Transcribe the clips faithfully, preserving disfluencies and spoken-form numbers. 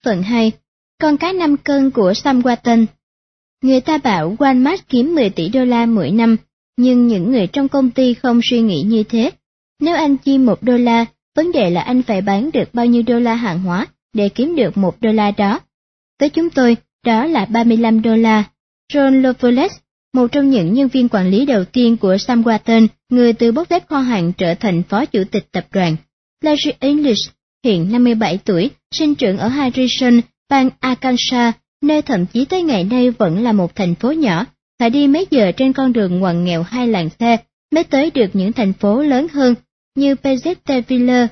Phần hai. Con cá năm cân của Sam Walton. Người ta bảo Walmart kiếm mười tỷ đô la mỗi năm, nhưng những người trong công ty không suy nghĩ như thế. Nếu anh chi một đô la, vấn đề là anh phải bán được bao nhiêu đô la hàng hóa để kiếm được một đô la đó. Với chúng tôi, đó là ba mươi lăm đô la. John Loveless, một trong những nhân viên quản lý đầu tiên của Sam Walton, người từ bốc phép kho hàng trở thành phó chủ tịch tập đoàn. Larry English, hiện năm mươi bảy tuổi, sinh trưởng ở Harrison, bang Arkansas, nơi thậm chí tới ngày nay vẫn là một thành phố nhỏ, phải đi mấy giờ trên con đường ngoằn nghèo hai làn xe mới tới được những thành phố lớn hơn như Pezetterville.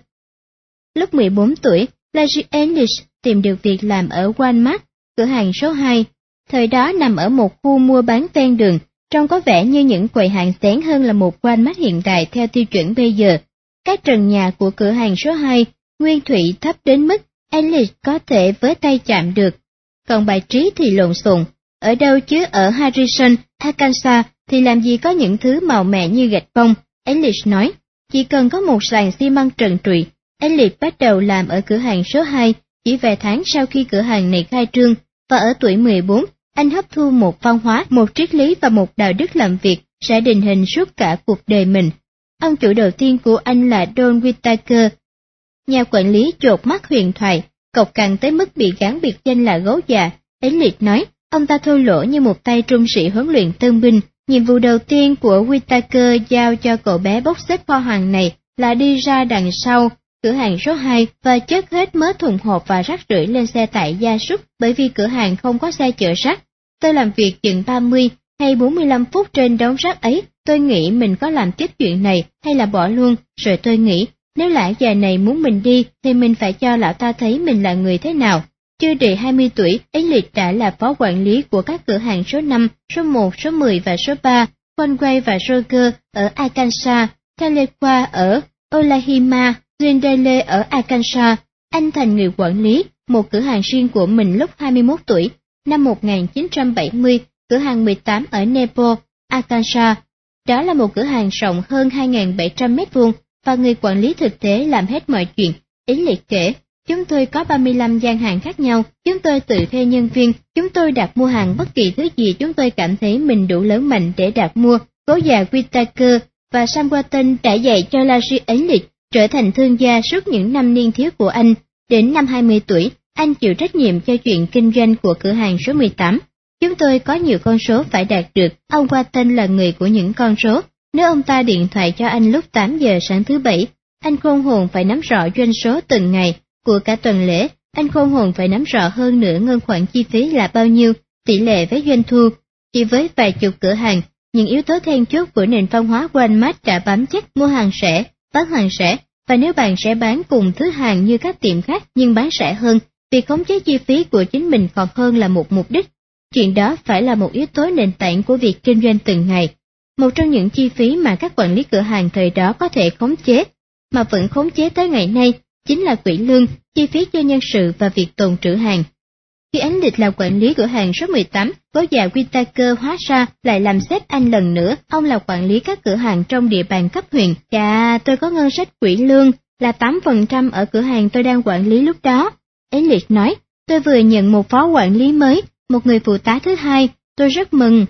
Lúc mười bốn tuổi, Larry English tìm được việc làm ở Walmart, cửa hàng số hai. Thời đó nằm ở một khu mua bán ven đường, trông có vẻ như những quầy hàng xén hơn là một Walmart hiện đại theo tiêu chuẩn bây giờ. Các trần nhà của cửa hàng số hai, nguyên thủy thấp đến mức English có thể với tay chạm được. Còn bài trí thì lộn xộn, ở đâu chứ ở Harrison, Arkansas thì làm gì có những thứ màu mè như gạch bông, English nói. Chỉ cần có một sàn xi măng trần trụi. English bắt đầu làm ở cửa hàng số hai, chỉ vài tháng sau khi cửa hàng này khai trương, và ở tuổi mười bốn, anh hấp thu một văn hóa, một triết lý và một đạo đức làm việc sẽ định hình suốt cả cuộc đời mình. Ông chủ đầu tiên của anh là Don Whittaker, nhà quản lý chột mắt huyền thoại, cộc cằn tới mức bị gán biệt danh là gấu già. English nói, ông ta thô lỗ như một tay trung sĩ huấn luyện tân binh. Nhiệm vụ đầu tiên của Whittaker giao cho cậu bé bốc xếp kho hàng này là đi ra đằng sau cửa hàng số hai và chất hết mớ thùng hộp và rác rưởi lên xe tải gia súc, bởi vì cửa hàng không có xe chở rác. Tôi làm việc chừng ba mươi hay bốn mươi lăm phút trên đống rác ấy, tôi nghĩ mình có làm tiếp chuyện này hay là bỏ luôn, rồi tôi nghĩ, nếu lão già này muốn mình đi thì mình phải cho lão ta thấy mình là người thế nào. Chưa đầy hai mươi tuổi, English đã là phó quản lý của các cửa hàng số năm, số một, số mười và số ba, Conway và Roger ở Arkansas, Tahlequah ở Oklahoma, Glendale ở Arkansas. Anh thành người quản lý một cửa hàng riêng của mình lúc hai mươi mốt tuổi. Năm một nghìn chín trăm bảy mươi, cửa hàng mười tám ở Nebo, Arkansas. Đó là một cửa hàng rộng hơn hai nghìn bảy trăm mét vuông và người quản lý thực tế làm hết mọi chuyện. English kể, chúng tôi có ba mươi lăm gian hàng khác nhau, chúng tôi tự thuê nhân viên, chúng tôi đặt mua hàng bất kỳ thứ gì chúng tôi cảm thấy mình đủ lớn mạnh để đặt mua. Cố già Whittaker và Sam Walton đã dạy cho Larry English trở thành thương gia suốt những năm niên thiếu của anh. Đến năm hai mươi tuổi, anh chịu trách nhiệm cho chuyện kinh doanh của cửa hàng số mười tám. Chúng tôi có nhiều con số phải đạt được, ông Walton là người của những con số. Nếu ông ta điện thoại cho anh lúc tám giờ sáng thứ bảy, anh khôn hồn phải nắm rõ doanh số từng ngày của cả tuần lễ, anh khôn hồn phải nắm rõ hơn nữa ngân khoản chi phí là bao nhiêu, tỷ lệ với doanh thu. Chỉ với vài chục cửa hàng, những yếu tố then chốt của nền văn hóa Walmart đã bám chắc: mua hàng rẻ, bán hàng rẻ, và nếu bạn sẽ bán cùng thứ hàng như các tiệm khác nhưng bán rẻ hơn, việc khống chế chi phí của chính mình còn hơn là một mục đích. Chuyện đó phải là một yếu tố nền tảng của việc kinh doanh từng ngày. Một trong những chi phí mà các quản lý cửa hàng thời đó có thể khống chế, mà vẫn khống chế tới ngày nay, chính là quỹ lương, chi phí cho nhân sự và việc tồn trữ hàng. Khi English là quản lý cửa hàng số mười tám, cố già Whittaker hóa ra lại làm sếp anh lần nữa, ông là quản lý các cửa hàng trong địa bàn cấp huyện. Chà, tôi có ngân sách quỹ lương là tám phần trăm ở cửa hàng tôi đang quản lý lúc đó. English nói, tôi vừa nhận một phó quản lý mới, một người phụ tá thứ hai, tôi rất mừng.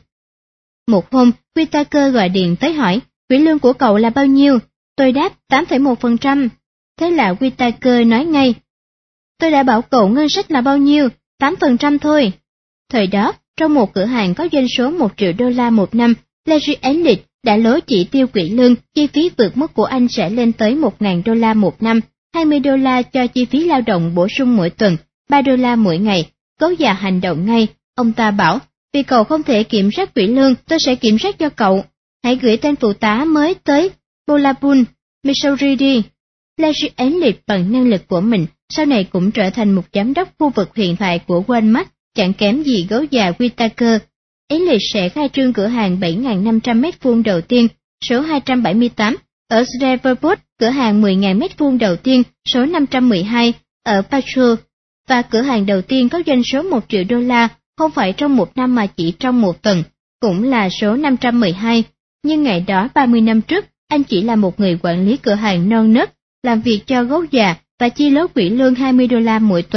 Một hôm, Whittaker gọi điện tới hỏi, quỹ lương của cậu là bao nhiêu? Tôi đáp tám phẩy một phần trăm. Thế là Whittaker nói ngay, tôi đã bảo cậu ngân sách là bao nhiêu? tám phần trăm thôi. Thời đó, trong một cửa hàng có doanh số một triệu đô la một năm, Larry English đã lố chỉ tiêu quỹ lương, chi phí vượt mức của anh sẽ lên tới một nghìn đô la một năm, hai mươi đô la cho chi phí lao động bổ sung mỗi tuần, ba đô la mỗi ngày. Cố già hành động ngay, ông ta bảo, vì cậu không thể kiểm soát quỹ lương, tôi sẽ kiểm soát cho cậu. Hãy gửi tên phụ tá mới tới Bolaboon, Missouri đi. Larry English bằng năng lực của mình, sau này cũng trở thành một giám đốc khu vực huyền thoại của Walmart, chẳng kém gì gấu già Whittaker. English sẽ khai trương cửa hàng bảy nghìn năm trăm mét vuông đầu tiên, số hai trăm bảy mươi tám, ở Shreveport, cửa hàng mười nghìn mét vuông đầu tiên, số năm trăm mười hai, ở Patrol, và cửa hàng đầu tiên có doanh số một triệu đô la, không phải trong một năm mà chỉ trong một tuần, cũng là số năm trăm mười hai. Nhưng ngày đó ba mươi năm trước, anh chỉ là một người quản lý cửa hàng non nớt, làm việc cho gấu già và chi lố quỹ lương hai mươi đô la mỗi tuần,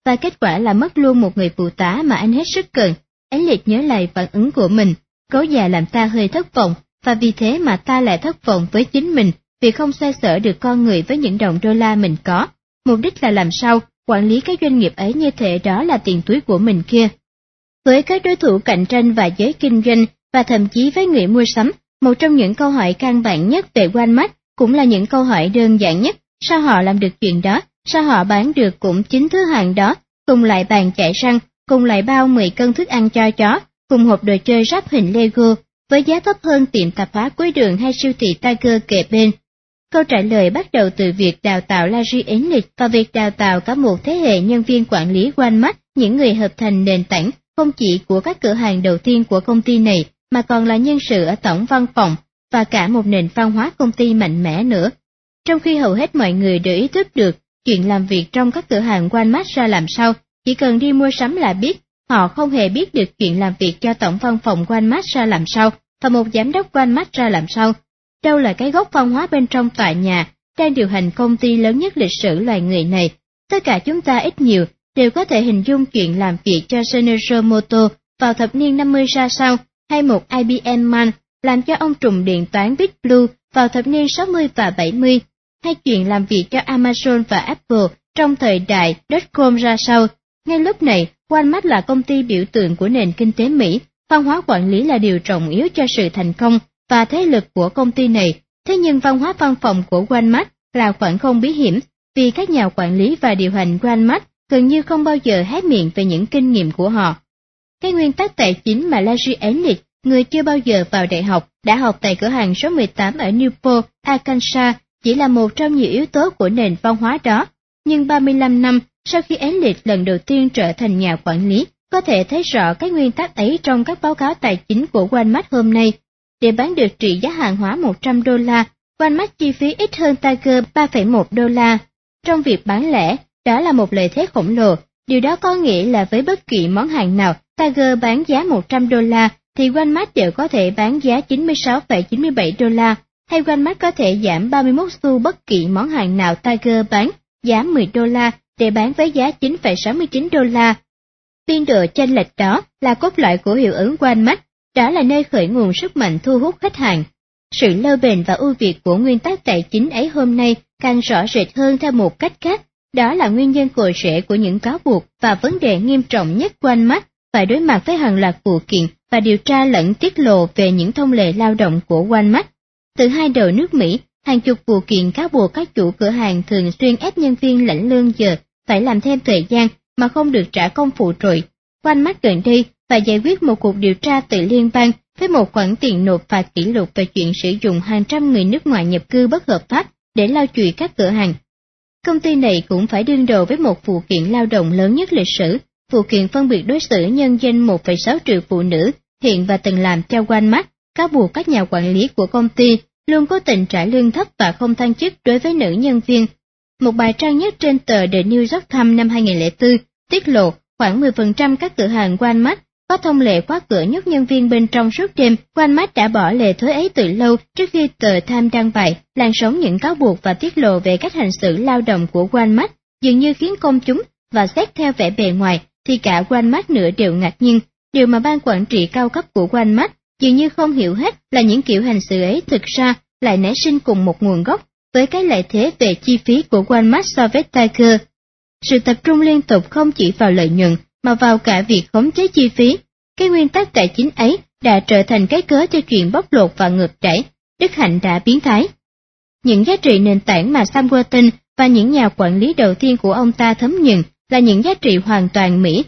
và kết quả là mất luôn một người phụ tá mà anh hết sức cần. Elliot nhớ lại phản ứng của mình, gấu già làm ta hơi thất vọng, và vì thế mà ta lại thất vọng với chính mình, vì không xoay sở được con người với những đồng đô la mình có. Mục đích là làm sao quản lý cái doanh nghiệp ấy như thể đó là tiền túi của mình kia. Với các đối thủ cạnh tranh và giới kinh doanh, và thậm chí với người mua sắm, một trong những câu hỏi căn bản nhất về Walmart cũng là những câu hỏi đơn giản nhất. Sao họ làm được chuyện đó? Sao họ bán được cũng chính thứ hàng đó, cùng lại bàn chải răng, cùng lại bao mười cân thức ăn cho chó, cùng hộp đồ chơi ráp hình Lego, với giá thấp hơn tiệm tạp hóa cuối đường hay siêu thị Tiger kề bên? Câu trả lời bắt đầu từ việc đào tạo Larry Elliott và việc đào tạo cả một thế hệ nhân viên quản lý Walmart, những người hợp thành nền tảng không chỉ của các cửa hàng đầu tiên của công ty này, mà còn là nhân sự ở tổng văn phòng và cả một nền văn hóa công ty mạnh mẽ nữa. Trong khi hầu hết mọi người đều ý thức được chuyện làm việc trong các cửa hàng Walmart ra làm sao, chỉ cần đi mua sắm là biết, họ không hề biết được chuyện làm việc cho tổng văn phòng Walmart ra làm sao, và một giám đốc Walmart ra làm sao. Đâu là cái gốc văn hóa bên trong tòa nhà, đang điều hành công ty lớn nhất lịch sử loài người này. Tất cả chúng ta ít nhiều đều có thể hình dung chuyện làm việc cho General Motors vào thập niên năm mươi ra sao, hay một I B M man làm cho ông trùm điện toán Big Blue vào thập niên sáu mươi và bảy mươi, hay chuyện làm việc cho Amazon và Apple trong thời đại dot-com ra sao. Ngay lúc này, Walmart là công ty biểu tượng của nền kinh tế Mỹ, văn hóa quản lý là điều trọng yếu cho sự thành công và thế lực của công ty này. Thế nhưng văn hóa văn phòng của Walmart là khoảng không bí hiểm, vì các nhà quản lý và điều hành Walmart gần như không bao giờ hé miệng về những kinh nghiệm của họ. Cái nguyên tắc tài chính mà Larry Elliott, người chưa bao giờ vào đại học, đã học tại cửa hàng số mười tám ở Newport, Arkansas, chỉ là một trong nhiều yếu tố của nền văn hóa đó. Nhưng ba mươi lăm năm sau khi Elliott lần đầu tiên trở thành nhà quản lý, có thể thấy rõ cái nguyên tắc ấy trong các báo cáo tài chính của Walmart hôm nay. Để bán được trị giá hàng hóa một trăm đô la, Walmart chi phí ít hơn Tiger ba phẩy một đô la. Trong việc bán lẻ, đó là một lợi thế khổng lồ. Điều đó có nghĩa là với bất kỳ món hàng nào Tiger bán giá một trăm đô la, thì Walmart đều có thể bán giá chín mươi sáu phẩy chín mươi bảy đô la, hay Walmart có thể giảm ba mươi mốt xu bất kỳ món hàng nào Tiger bán giá mười đô la để bán với giá chín phẩy sáu mươi chín đô la. Biên độ chênh lệch đó là cốt lõi của hiệu ứng Walmart, đó là nơi khởi nguồn sức mạnh thu hút khách hàng. Sự lâu bền và ưu việt của nguyên tắc tài chính ấy hôm nay càng rõ rệt hơn theo một cách khác, đó là nguyên nhân cội rễ của những cáo buộc và vấn đề nghiêm trọng nhất Walmart phải đối mặt với hàng loạt vụ kiện và điều tra lẫn tiết lộ về những thông lệ lao động của Walmart. Từ hai đầu nước Mỹ, hàng chục vụ kiện cáo buộc các chủ cửa hàng thường xuyên ép nhân viên lãnh lương giờ phải làm thêm thời gian mà không được trả công phụ trội. Walmart gần đây phải giải quyết một cuộc điều tra từ liên bang với một khoản tiền nộp phạt kỷ lục về chuyện sử dụng hàng trăm người nước ngoài nhập cư bất hợp pháp để lau chùi các cửa hàng. Công ty này cũng phải đương đầu với một vụ kiện lao động lớn nhất lịch sử, vụ kiện phân biệt đối xử nhân danh một phẩy sáu triệu phụ nữ hiện và từng làm cho Walmart, cáo buộc các nhà quản lý của công ty luôn cố tình trả lương thấp và không thăng chức đối với nữ nhân viên. Một bài trang nhất trên tờ The New York Times năm hai nghìn lẻ bốn tiết lộ khoảng mười phần trăm các cửa hàng Walmart có thông lệ khóa cửa nhốt nhân viên bên trong suốt đêm. Walmart đã bỏ lệ thói ấy từ lâu trước khi tờ Times đăng bài làn sóng những cáo buộc và tiết lộ về cách hành xử lao động của Walmart, dường như khiến công chúng, và xét theo vẻ bề ngoài thì cả Walmart nữa đều ngạc nhiên. Điều mà ban quản trị cao cấp của Walmart dường như không hiểu hết là những kiểu hành xử ấy thực ra lại nảy sinh cùng một nguồn gốc với cái lợi thế về chi phí của Walmart so với Tiger. Sự tập trung liên tục không chỉ vào lợi nhuận mà vào cả việc khống chế chi phí. Cái nguyên tắc tài chính ấy đã trở thành cái cớ cho chuyện bóc lột và ngược đẩy. Đức hạnh đã biến thái. Những giá trị nền tảng mà Sam Walton và những nhà quản lý đầu tiên của ông ta thấm nhuần là những giá trị hoàn toàn Mỹ.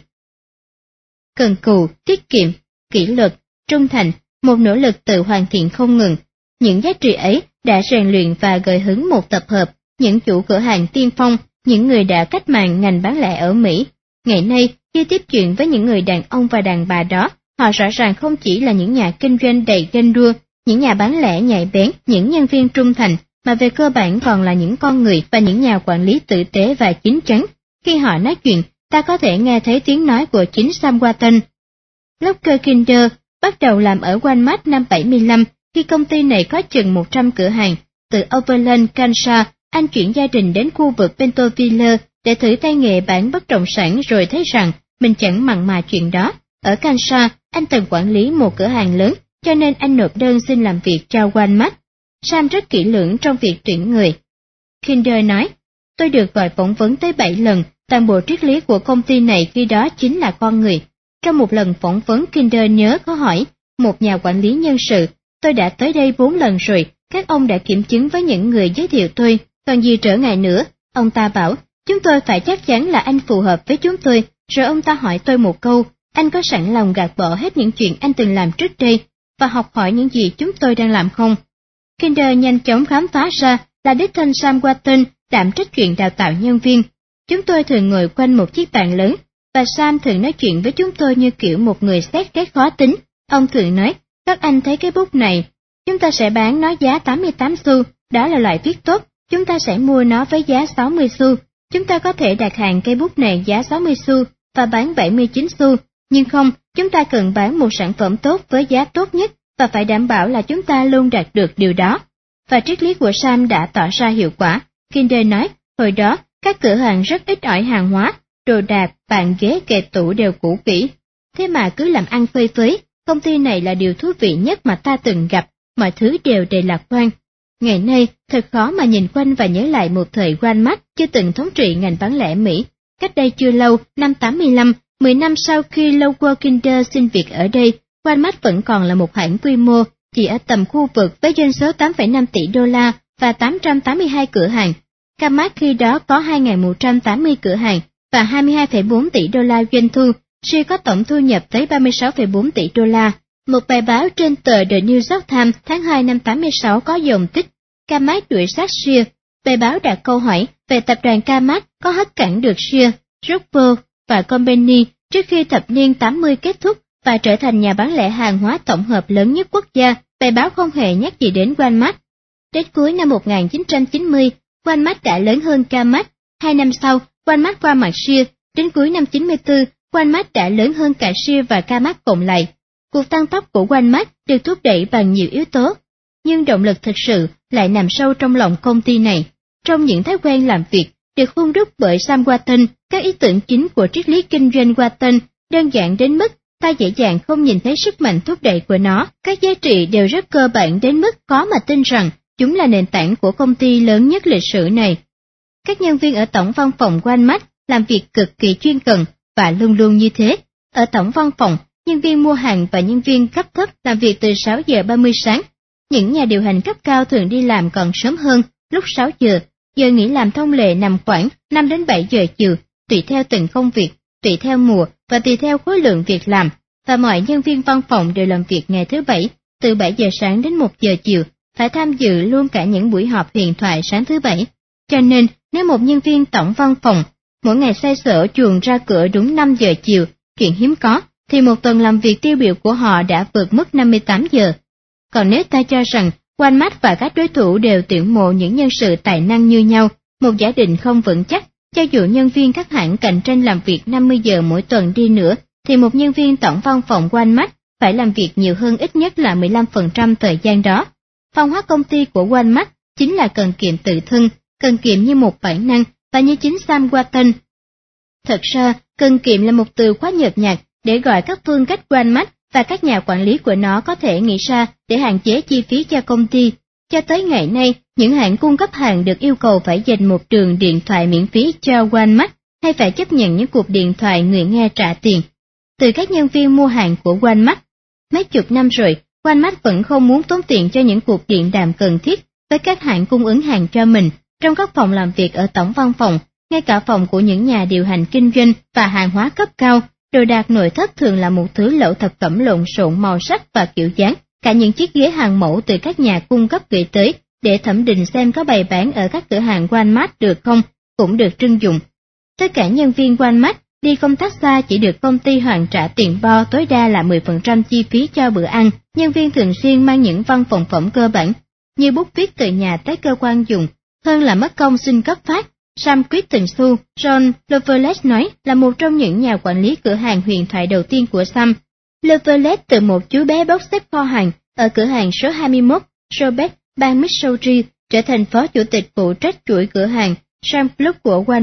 Cần cù, tiết kiệm, kỷ luật, trung thành, một nỗ lực tự hoàn thiện không ngừng. Những giá trị ấy đã rèn luyện và gợi hứng một tập hợp những chủ cửa hàng tiên phong, những người đã cách mạng ngành bán lẻ ở Mỹ. Ngày nay, khi tiếp chuyện với những người đàn ông và đàn bà đó, họ rõ ràng không chỉ là những nhà kinh doanh đầy ganh đua, những nhà bán lẻ nhạy bén, những nhân viên trung thành, mà về cơ bản còn là những con người và những nhà quản lý tử tế và chín chắn. Khi họ nói chuyện, ta có thể nghe thấy tiếng nói của chính Sam Walton. Locker Kinder bắt đầu làm ở Walmart năm bảy mươi lăm, khi công ty này có chừng một trăm cửa hàng. Từ Overland, Kansas, anh chuyển gia đình đến khu vực Bentonville để thử tay nghề bán bất động sản rồi thấy rằng mình chẳng mặn mà chuyện đó. Ở Kansas, anh từng quản lý một cửa hàng lớn, cho nên anh nộp đơn xin làm việc cho Walmart. Sam rất kỹ lưỡng trong việc tuyển người. Kinder nói, tôi được gọi phỏng vấn tới bảy lần, toàn bộ triết lý của công ty này khi đó chính là con người. Trong một lần phỏng vấn, Kinder nhớ có hỏi một nhà quản lý nhân sự, tôi đã tới đây bốn lần rồi, các ông đã kiểm chứng với những người giới thiệu tôi, còn gì trở ngại nữa. Ông ta bảo, chúng tôi phải chắc chắn là anh phù hợp với chúng tôi, rồi ông ta hỏi tôi một câu, anh có sẵn lòng gạt bỏ hết những chuyện anh từng làm trước đây, và học hỏi những gì chúng tôi đang làm không? Kinder nhanh chóng khám phá ra là đích thân Sam Walton đảm trách chuyện đào tạo nhân viên. Chúng tôi thường ngồi quanh một chiếc bàn lớn, và Sam thường nói chuyện với chúng tôi như kiểu một người xét cái khó tính. Ông thường nói, các anh thấy cái bút này, chúng ta sẽ bán nó giá tám mươi tám xu, đó là loại viết tốt, chúng ta sẽ mua nó với giá sáu mươi xu. Chúng ta có thể đặt hàng cây bút này giá sáu mươi xu và bán bảy mươi chín xu, nhưng không, chúng ta cần bán một sản phẩm tốt với giá tốt nhất và phải đảm bảo là chúng ta luôn đạt được điều đó. Và triết lý của Sam đã tỏ ra hiệu quả. Kinder nói, hồi đó, các cửa hàng rất ít ỏi hàng hóa, đồ đạc, bàn ghế, kệ tủ đều cũ kỹ. Thế mà cứ làm ăn phơi phới, công ty này là điều thú vị nhất mà ta từng gặp, mọi thứ đều đầy lạc quan. Ngày nay, thật khó mà nhìn quanh và nhớ lại một thời Walmart chưa từng thống trị ngành bán lẻ Mỹ. Cách đây chưa lâu, năm tám mươi lăm, mười năm sau khi Lowell Kinder xin việc ở đây, Walmart vẫn còn là một hãng quy mô, chỉ ở tầm khu vực với doanh số tám phẩy năm tỷ đô la và tám trăm tám mươi hai cửa hàng. Kmart khi đó có hai nghìn một trăm tám mươi cửa hàng và hai mươi hai phẩy bốn tỷ đô la doanh thu, Sears có tổng thu nhập tới ba mươi sáu phẩy bốn tỷ đô la. Một bài báo trên tờ The New York Times tháng hai năm tám mươi sáu có dòng tích, Kmart đuổi sát Sears. Bài báo đặt câu hỏi về tập đoàn Kmart có hất cản được Sears, Rockwell và Company trước khi thập niên tám mươi kết thúc và trở thành nhà bán lẻ hàng hóa tổng hợp lớn nhất quốc gia. Bài báo không hề nhắc gì đến Walmart. Đến cuối năm một nghìn chín trăm chín mươi, Walmart đã lớn hơn Kmart. Hai năm sau, Walmart qua mặt Sears. Đến cuối năm chín mươi tư, Walmart đã lớn hơn cả Sears và Kmart cộng lại. Cuộc tăng tốc của Walmart được thúc đẩy bằng nhiều yếu tố, nhưng động lực thực sự lại nằm sâu trong lòng công ty này. Trong những thói quen làm việc được hun đúc bởi Sam Walton, các ý tưởng chính của triết lý kinh doanh Walton đơn giản đến mức ta dễ dàng không nhìn thấy sức mạnh thúc đẩy của nó. Các giá trị đều rất cơ bản đến mức khó mà tin rằng chúng là nền tảng của công ty lớn nhất lịch sử này. Các nhân viên ở tổng văn phòng Walmart làm việc cực kỳ chuyên cần và luôn luôn như thế. Ở tổng văn phòng, nhân viên mua hàng và nhân viên cấp thấp làm việc từ sáu giờ ba mươi sáng. Những nhà điều hành cấp cao thường đi làm còn sớm hơn, lúc sáu giờ. Giờ nghỉ làm thông lệ nằm khoảng năm đến bảy giờ chiều, tùy theo từng công việc, tùy theo mùa và tùy theo khối lượng việc làm. Và mọi nhân viên văn phòng đều làm việc ngày thứ Bảy, từ bảy giờ sáng đến một giờ chiều, phải tham dự luôn cả những buổi họp huyền thoại sáng thứ Bảy. Cho nên, nếu một nhân viên tổng văn phòng mỗi ngày xoay sở chuồn ra cửa đúng năm giờ chiều, chuyện hiếm có, thì một tuần làm việc tiêu biểu của họ đã vượt mức năm mươi tám giờ. Còn nếu ta cho rằng Walmart và các đối thủ đều tuyển mộ những nhân sự tài năng như nhau, một giả định không vững chắc, cho dù nhân viên các hãng cạnh tranh làm việc năm mươi giờ mỗi tuần đi nữa, thì một nhân viên tổng văn phòng Walmart phải làm việc nhiều hơn ít nhất là mười lăm phần trăm thời gian đó. Văn hóa công ty của Walmart chính là cần kiệm tự thân, cần kiệm như một bản năng và như chính Sam Walton. Thật ra, cần kiệm là một từ quá nhợt nhạt để gọi các phương cách Walmart và các nhà quản lý của nó có thể nghĩ ra để hạn chế chi phí cho công ty. Cho tới ngày nay, những hãng cung cấp hàng được yêu cầu phải dành một trường điện thoại miễn phí cho Walmart hay phải chấp nhận những cuộc điện thoại người nghe trả tiền từ các nhân viên mua hàng của Walmart. Mấy chục năm rồi, Walmart vẫn không muốn tốn tiền cho những cuộc điện đàm cần thiết với các hãng cung ứng hàng cho mình. Trong các phòng làm việc ở tổng văn phòng, ngay cả phòng của những nhà điều hành kinh doanh và hàng hóa cấp cao, đồ đạc nội thất thường là một thứ lẩu thực phẩm lộn xộn màu sắc và kiểu dáng. Cả những chiếc ghế hàng mẫu từ các nhà cung cấp gửi tới để thẩm định xem có bày bán ở các cửa hàng Walmart được không, cũng được trưng dụng. Tất cả nhân viên Walmart đi công tác xa chỉ được công ty hoàn trả tiền bo tối đa là mười phần trăm chi phí cho bữa ăn. Nhân viên thường xuyên mang những văn phòng phẩm cơ bản, như bút viết từ nhà tới cơ quan dùng, hơn là mất công xin cấp phát. Sam quyết từng xu, John Loveless nói, là một trong những nhà quản lý cửa hàng huyền thoại đầu tiên của Sam. Loveless từ một chú bé bốc xếp kho hàng ở cửa hàng số hai mươi mốt, Robert, bang Missouri, trở thành phó chủ tịch phụ trách chuỗi cửa hàng Sam Club của Walmart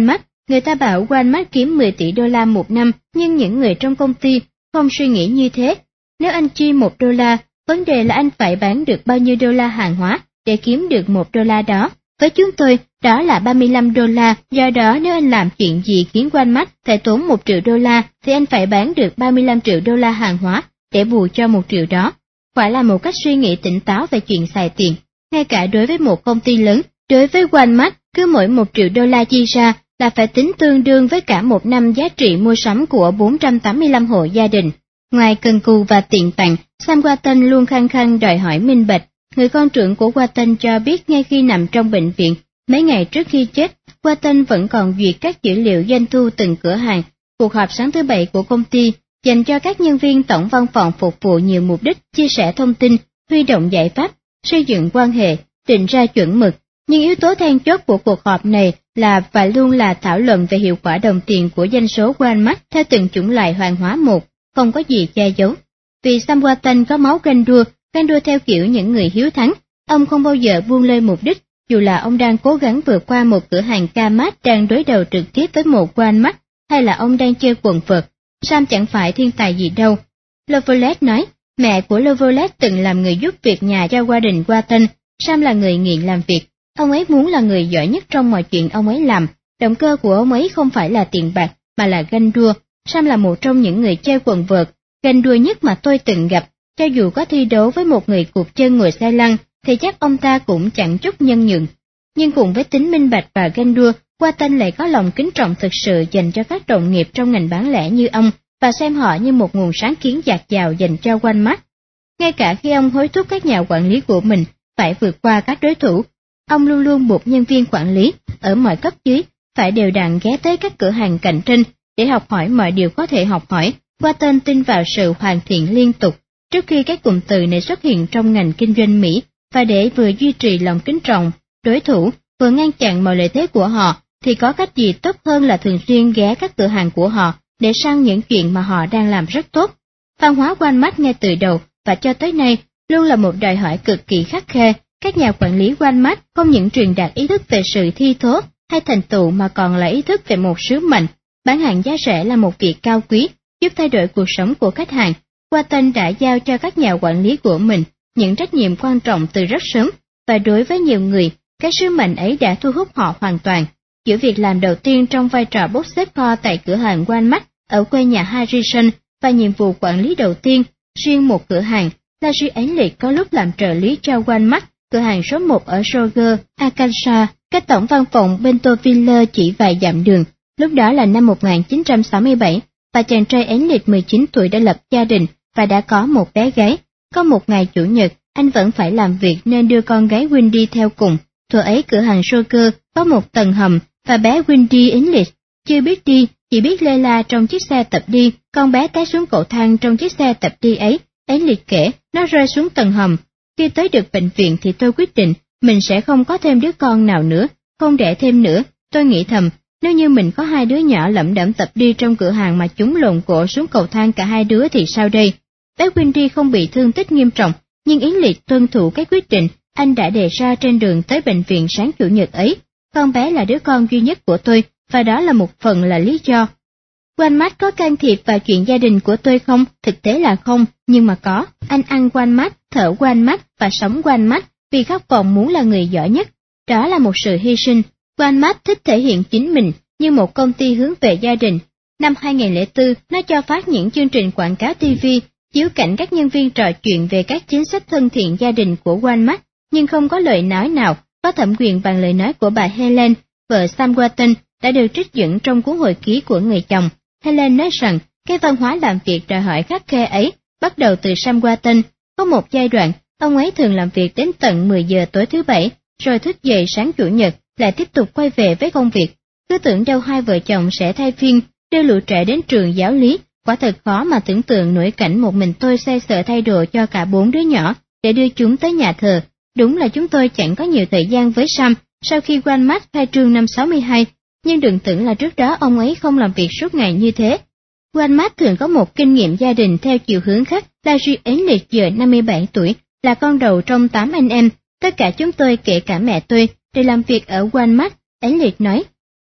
Người ta bảo Walmart kiếm mười tỷ đô la một năm, nhưng những người trong công ty không suy nghĩ như thế. Nếu anh chi một đô la, vấn đề là anh phải bán được bao nhiêu đô la hàng hóa để kiếm được một đô la đó. Với chúng tôi, đó là ba mươi lăm đô la, do đó nếu anh làm chuyện gì khiến Walmart phải tốn một triệu đô la, thì anh phải bán được ba mươi lăm triệu đô la hàng hóa để bù cho một triệu đó. Quả là một cách suy nghĩ tỉnh táo về chuyện xài tiền. Ngay cả đối với một công ty lớn, đối với Walmart, cứ mỗi một triệu đô la chi ra là phải tính tương đương với cả một năm giá trị mua sắm của bốn trăm tám mươi lăm hộ gia đình. Ngoài cần cù và tiện tặng, Sam Walton luôn khăng khăng đòi hỏi minh bạch. Người con trưởng của Walton cho biết ngay khi nằm trong bệnh viện, mấy ngày trước khi chết, Walton vẫn còn duyệt các dữ liệu doanh thu từng cửa hàng. Cuộc họp sáng thứ Bảy của công ty dành cho các nhân viên tổng văn phòng phục vụ nhiều mục đích, chia sẻ thông tin, huy động giải pháp, xây dựng quan hệ, định ra chuẩn mực. Nhưng yếu tố then chốt của cuộc họp này là và luôn là thảo luận về hiệu quả đồng tiền của doanh số Walmart theo từng chủng loại hàng hóa một, không có gì che giấu. Vì Sam Walton có máu ganh đua, ganh đua theo kiểu những người hiếu thắng, ông không bao giờ buông lơi mục đích, dù là ông đang cố gắng vượt qua một cửa hàng Kmart đang đối đầu trực tiếp với một Walmart, hay là ông đang chơi quần vợt. Sam chẳng phải thiên tài gì đâu. Loveless nói, mẹ của Loveless từng làm người giúp việc nhà cho gia đình Walton. Sam là người nghiện làm việc. Ông ấy muốn là người giỏi nhất trong mọi chuyện ông ấy làm. Động cơ của ông ấy không phải là tiền bạc, mà là ganh đua. Sam là một trong những người chơi quần vợt, ganh đua nhất mà tôi từng gặp. Cho dù có thi đấu với một người cụt chân ngồi xe lăn, thì chắc ông ta cũng chẳng chút nhân nhượng. Nhưng cùng với tính minh bạch và ganh đua, Walton lại có lòng kính trọng thực sự dành cho các đồng nghiệp trong ngành bán lẻ như ông, và xem họ như một nguồn sáng kiến dạt dào dành cho Walmart. Ngay cả khi ông hối thúc các nhà quản lý của mình phải vượt qua các đối thủ, ông luôn luôn buộc nhân viên quản lý ở mọi cấp dưới phải đều đặn ghé tới các cửa hàng cạnh tranh để học hỏi mọi điều có thể học hỏi. Walton tin vào sự hoàn thiện liên tục trước khi các cụm từ này xuất hiện trong ngành kinh doanh Mỹ, và để vừa duy trì lòng kính trọng đối thủ, vừa ngăn chặn mọi lợi thế của họ, thì có cách gì tốt hơn là thường xuyên ghé các cửa hàng của họ để săn những chuyện mà họ đang làm rất tốt. Văn hóa Walmart ngay từ đầu và cho tới nay luôn là một đòi hỏi cực kỳ khắt khe. Các nhà quản lý Walmart không những truyền đạt ý thức về sự thi thố hay thành tựu mà còn là ý thức về một sứ mệnh. Bán hàng giá rẻ là một việc cao quý, giúp thay đổi cuộc sống của khách hàng. Walton đã giao cho các nhà quản lý của mình những trách nhiệm quan trọng từ rất sớm, và đối với nhiều người, cái sứ mệnh ấy đã thu hút họ hoàn toàn. Giữa việc làm đầu tiên trong vai trò bốc xếp kho tại cửa hàng Walmart ở quê nhà Harrison và nhiệm vụ quản lý đầu tiên riêng một cửa hàng, Larry Elliott có lúc làm trợ lý cho Walmart, cửa hàng số một ở Sugar, Arkansas, cách tổng văn phòng Bentonville chỉ vài dặm đường. Lúc đó là năm một nghìn chín trăm sáu mươi bảy, và chàng trai Elliott mười chín tuổi đã lập gia đình và đã có một bé gái. Có một ngày Chủ nhật, anh vẫn phải làm việc nên đưa con gái Wendy theo cùng. Thuở ấy cửa hàng Sugar có một tầng hầm, và bé Wendy Elliott chưa biết đi, chỉ biết lê la trong chiếc xe tập đi. Con bé té xuống cầu thang trong chiếc xe tập đi ấy. Elliott kể, nó rơi xuống tầng hầm. Khi tới được bệnh viện thì tôi quyết định mình sẽ không có thêm đứa con nào nữa, không đẻ thêm nữa. Tôi nghĩ thầm, nếu như mình có hai đứa nhỏ lẩm đẩm tập đi trong cửa hàng mà chúng lộn cổ xuống cầu thang cả hai đứa thì sao đây? Bé Wendy không bị thương tích nghiêm trọng, nhưng Elliott tuân thủ cái quyết định anh đã đề ra trên đường tới bệnh viện sáng Chủ nhật ấy. Con bé là đứa con duy nhất của tôi, và đó là một phần là lý do. Walmart có can thiệp vào chuyện gia đình của tôi không? Thực tế là không, nhưng mà có. Anh ăn Walmart, thở Walmart và sống Walmart vì khát vọng muốn là người giỏi nhất. Đó là một sự hy sinh. Walmart thích thể hiện chính mình như một công ty hướng về gia đình. Năm hai nghìn lẻ bốn, nó cho phát những chương trình quảng cáo ti vi, chiếu cảnh các nhân viên trò chuyện về các chính sách thân thiện gia đình của Walmart, nhưng không có lời nói nào có thẩm quyền bằng lời nói của bà Helen, vợ Sam Walton, đã được trích dẫn trong cuốn hồi ký của người chồng. Helen nói rằng, cái văn hóa làm việc đòi hỏi khắt khe ấy bắt đầu từ Sam Walton. Có một giai đoạn, ông ấy thường làm việc đến tận mười giờ tối thứ Bảy, rồi thức dậy sáng Chủ nhật, lại tiếp tục quay về với công việc. Cứ tưởng đâu hai vợ chồng sẽ thay phiên, đưa lũ trẻ đến trường giáo lý. Quả thật khó mà tưởng tượng nổi cảnh một mình tôi xoay sở thay đồ cho cả bốn đứa nhỏ, để đưa chúng tới nhà thờ. Đúng là chúng tôi chẳng có nhiều thời gian với Sam sau khi Walmart khai trương năm sáu mươi hai, nhưng đừng tưởng là trước đó ông ấy không làm việc suốt ngày như thế. Walmart thường có một kinh nghiệm gia đình theo chiều hướng khác. Larry Elliott giờ năm mươi bảy tuổi, là con đầu trong tám anh em. Tất cả chúng tôi, kể cả mẹ tôi, đều làm việc ở Walmart. Elliott nói,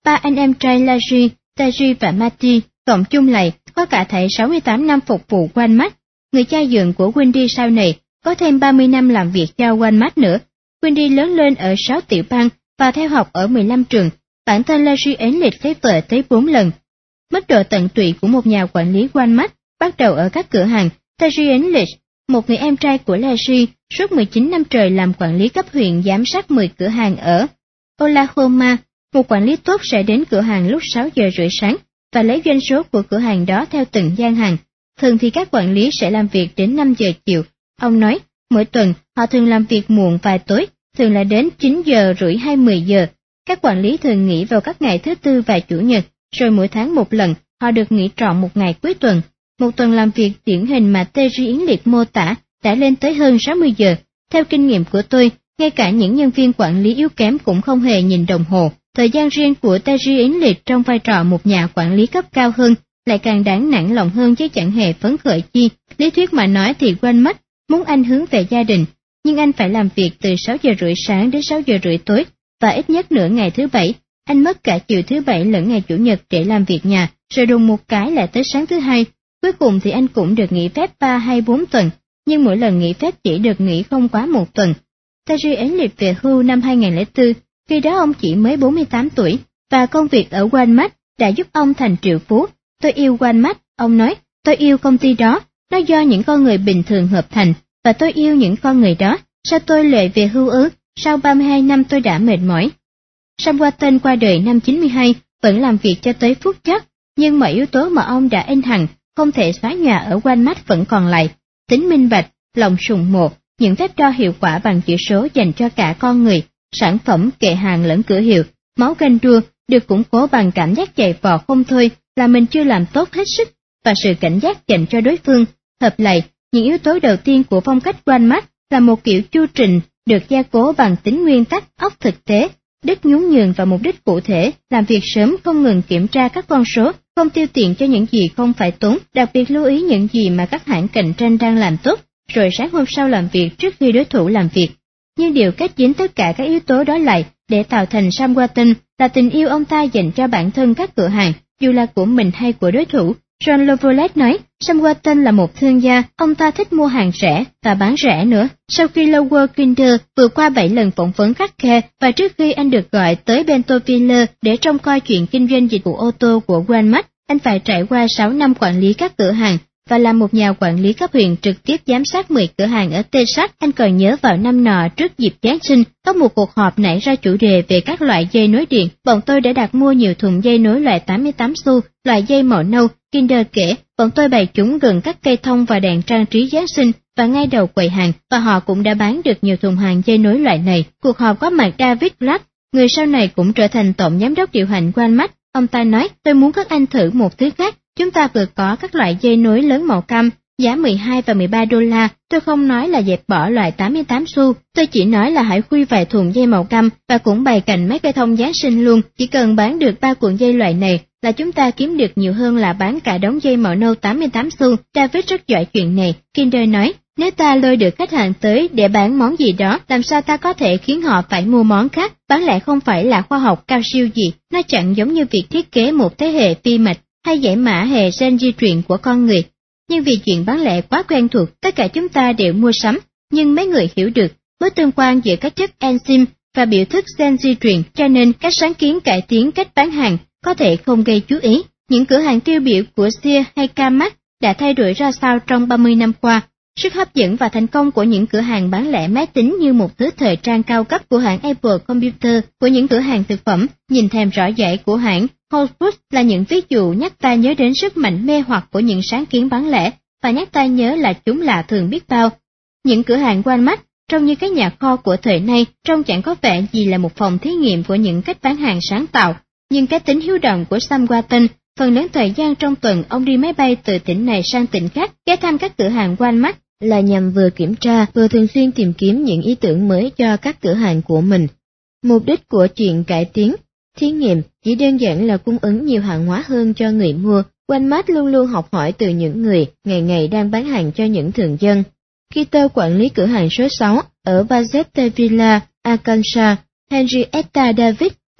Ba anh em trai Larry, Terry và Marty cộng chung lại có cả thảy sáu mươi tám năm phục vụ Walmart. Người cha dượng của Wendy sau này có thêm ba mươi năm làm việc cho Walmart nữa. Wendy lớn lên ở sáu tiểu bang và theo học ở mười lăm trường. Bản thân Larry ến lịch lấy vợ tới bốn lần. Mức độ tận tụy của một nhà quản lý Walmart bắt đầu ở các cửa hàng. Terry ến lịch, một người em trai của Larry, suốt mười chín năm trời làm quản lý cấp huyện giám sát mười cửa hàng ở Oklahoma. Một quản lý tốt sẽ đến cửa hàng lúc sáu giờ rưỡi sáng và lấy doanh số của cửa hàng đó theo từng gian hàng. Thường thì các quản lý sẽ làm việc đến năm giờ chiều. Ông nói, mỗi tuần họ thường làm việc muộn vài tối, thường là đến chín giờ rưỡi hay mười giờ. Các quản lý thường nghỉ vào các ngày thứ tư và chủ nhật, rồi mỗi tháng một lần, họ được nghỉ trọn một ngày cuối tuần. Một tuần làm việc điển hình mà Terry Yến Liệt mô tả đã lên tới hơn sáu mươi giờ. Theo kinh nghiệm của tôi, ngay cả những nhân viên quản lý yếu kém cũng không hề nhìn đồng hồ. Thời gian riêng của Terry Yến Liệt trong vai trò một nhà quản lý cấp cao hơn lại càng đáng nản lòng hơn chứ chẳng hề phấn khởi chi. Lý thuyết mà nói thì Walmart muốn anh hướng về gia đình, nhưng anh phải làm việc từ sáu giờ rưỡi sáng đến sáu giờ rưỡi tối, và ít nhất nửa ngày thứ bảy. Anh mất cả chiều thứ bảy lẫn ngày chủ nhật để làm việc nhà, rồi đùng một cái là tới sáng thứ hai. Cuối cùng thì anh cũng được nghỉ phép ba hay bốn tuần, nhưng mỗi lần nghỉ phép chỉ được nghỉ không quá một tuần. Terry ến lịch về hưu năm hai không không bốn, khi đó ông chỉ mới bốn mươi tám tuổi, và công việc ở Walmart đã giúp ông thành triệu phú. Tôi yêu Walmart, ông nói, tôi yêu công ty đó, nó do những con người bình thường hợp thành, và tôi yêu những con người đó. Sao tôi lại về hưu ư? Sau ba mươi hai năm tôi đã mệt mỏi. Sam Walton qua đời năm chín mươi hai, vẫn làm việc cho tới phút chót, nhưng mọi yếu tố mà ông đã in hằn, không thể xóa nhòa ở Walmart vẫn còn lại. Tính minh bạch, lòng sùng mộ, những phép đo hiệu quả bằng chỉ số dành cho cả con người, sản phẩm, kệ hàng lẫn cửa hiệu, máu ganh đua được củng cố bằng cảm giác dày vò không thôi là mình chưa làm tốt hết sức, và sự cảnh giác dành cho đối phương. Hợp lại, những yếu tố đầu tiên của phong cách Walmart là một kiểu chu trình được gia cố bằng tính nguyên tắc óc thực tế, đức nhún nhường và mục đích cụ thể, làm việc sớm, không ngừng kiểm tra các con số, không tiêu tiền cho những gì không phải tốn, đặc biệt lưu ý những gì mà các hãng cạnh tranh đang làm tốt, rồi sáng hôm sau làm việc trước khi đối thủ làm việc. Nhưng điều kết dính tất cả các yếu tố đó lại để tạo thành Sam Walton là tình yêu ông ta dành cho bản thân các cửa hàng, dù là của mình hay của đối thủ. John Lovolet nói, Sam Walton là một thương gia, ông ta thích mua hàng rẻ và bán rẻ nữa. Sau khi Lower Kinder vừa qua bảy lần phỏng vấn khắt khe và trước khi anh được gọi tới Bentonville để trông coi chuyện kinh doanh dịch vụ ô tô của Walmart, anh phải trải qua sáu năm quản lý các cửa hàng và là một nhà quản lý cấp huyện trực tiếp giám sát mười cửa hàng ở Texas. Anh còn nhớ vào năm nọ trước dịp Giáng sinh, có một cuộc họp nảy ra chủ đề về các loại dây nối điện. Bọn tôi đã đặt mua nhiều thùng dây nối loại tám mươi tám xu, loại dây màu nâu. Kinder kể, bọn tôi bày chúng gần các cây thông và đèn trang trí Giáng sinh và ngay đầu quầy hàng, và họ cũng đã bán được nhiều thùng hàng dây nối loại này. Cuộc họp có mặt David Black, người sau này cũng trở thành tổng giám đốc điều hành Walmart. Ông ta nói, tôi muốn các anh thử một thứ khác. Chúng ta vừa có các loại dây nối lớn màu cam, giá mười hai và mười ba đô la. Tôi không nói là dẹp bỏ loại tám mươi tám xu, tôi chỉ nói là hãy khui vài thùng dây màu cam và cũng bày cạnh mấy cây thông Giáng sinh luôn. Chỉ cần bán được ba cuộn dây loại này là chúng ta kiếm được nhiều hơn là bán cả đống dây màu nâu tám mươi tám xu. David rất giỏi chuyện này. Kinder nói, nếu ta lôi được khách hàng tới để bán món gì đó, làm sao ta có thể khiến họ phải mua món khác? Bán lẻ không phải là khoa học cao siêu gì, nó chẳng giống như việc thiết kế một thế hệ phi mạch hay giải mã hệ gen di truyền của con người. Nhưng vì chuyện bán lẻ quá quen thuộc, tất cả chúng ta đều mua sắm, nhưng mấy người hiểu được mối tương quan giữa các chất enzyme và biểu thức gen di truyền, cho nên các sáng kiến cải tiến cách bán hàng có thể không gây chú ý. Những cửa hàng tiêu biểu của Sears hay Kmart đã thay đổi ra sao trong ba mươi năm qua. Sức hấp dẫn và thành công của những cửa hàng bán lẻ máy tính như một thứ thời trang cao cấp của hãng Apple Computer, của những cửa hàng thực phẩm nhìn thèm rõ rãi của hãng Whole Foods là những ví dụ nhắc ta nhớ đến sức mạnh mê hoặc của những sáng kiến bán lẻ, và nhắc ta nhớ là chúng lạ thường biết bao. Những cửa hàng Walmart trông như cái nhà kho của thời nay, trông chẳng có vẻ gì là một phòng thí nghiệm của những cách bán hàng sáng tạo. Nhưng cái tính hiếu động của Sam Walton, phần lớn thời gian trong tuần ông đi máy bay từ tỉnh này sang tỉnh khác, ghé thăm các cửa hàng Walmart là nhằm vừa kiểm tra vừa thường xuyên tìm kiếm những ý tưởng mới cho các cửa hàng của mình. Mục đích của chuyện cải tiến, thí nghiệm chỉ đơn giản là cung ứng nhiều hàng hóa hơn cho người mua. Walmart luôn luôn học hỏi từ những người ngày ngày đang bán hàng cho những thường dân. Khi tôi quản lý cửa hàng số sáu ở Bazette Villa, Arkansas, Henrietta Davis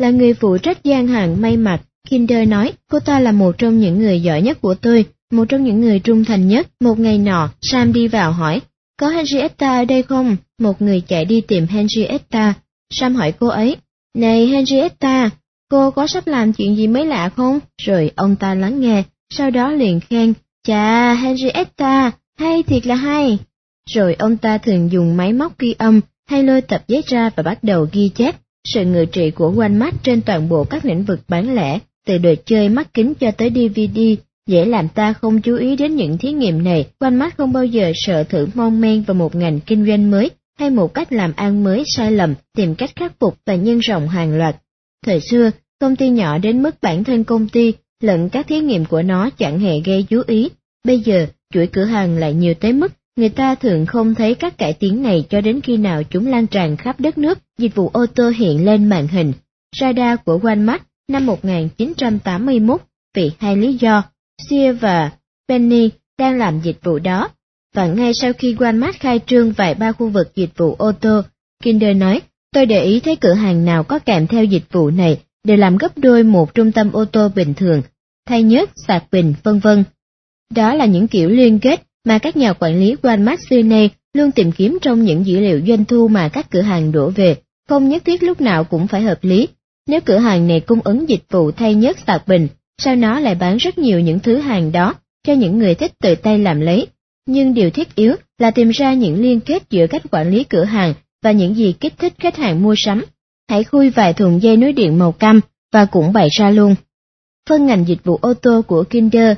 là người phụ trách gian hàng may mặc. Kinder nói, cô ta là một trong những người giỏi nhất của tôi, một trong những người trung thành nhất. Một ngày nọ, Sam đi vào hỏi, có Henrietta ở đây không? Một người chạy đi tìm Henrietta. Sam hỏi cô ấy, này Henrietta, cô có sắp làm chuyện gì mới lạ không? Rồi ông ta lắng nghe, sau đó liền khen, chà Henrietta, hay thiệt là hay. Rồi ông ta thường dùng máy móc ghi âm hay lôi tập giấy ra và bắt đầu ghi chép sự ngự trị của Walmart trên toàn bộ các lĩnh vực bán lẻ, từ đồ chơi mắt kính cho tới đê vê đê, dễ làm ta không chú ý đến những thí nghiệm này. Walmart không bao giờ sợ thử mon men vào một ngành kinh doanh mới hay một cách làm ăn mới sai lầm, tìm cách khắc phục và nhân rộng hàng loạt. Thời xưa, công ty nhỏ đến mức bản thân công ty lẫn các thí nghiệm của nó chẳng hề gây chú ý. Bây giờ, chuỗi cửa hàng lại nhiều tới mức người ta thường không thấy các cải tiến này cho đến khi nào chúng lan tràn khắp đất nước. Dịch vụ ô tô hiện lên màn hình. Radar của Walmart năm một nghìn chín trăm tám mươi mốt vì hai lý do. Sears và Penny đang làm dịch vụ đó. Và ngay sau khi Walmart khai trương vài ba khu vực dịch vụ ô tô, Kinder nói, tôi để ý thấy cửa hàng nào có kèm theo dịch vụ này đều làm gấp đôi một trung tâm ô tô bình thường, thay nhớt, sạc bình, vân vân. Đó là những kiểu liên kết mà các nhà quản lý Walmart xưa nay luôn tìm kiếm trong những dữ liệu doanh thu mà các cửa hàng đổ về, không nhất thiết lúc nào cũng phải hợp lý. Nếu cửa hàng này cung ứng dịch vụ thay nhớt sạc bình, sao nó lại bán rất nhiều những thứ hàng đó cho những người thích tự tay làm lấy? Nhưng điều thiết yếu là tìm ra những liên kết giữa cách quản lý cửa hàng và những gì kích thích khách hàng mua sắm. Hãy khui vài thùng dây nối điện màu cam và cũng bày ra luôn. Phân ngành dịch vụ ô tô của Kinder,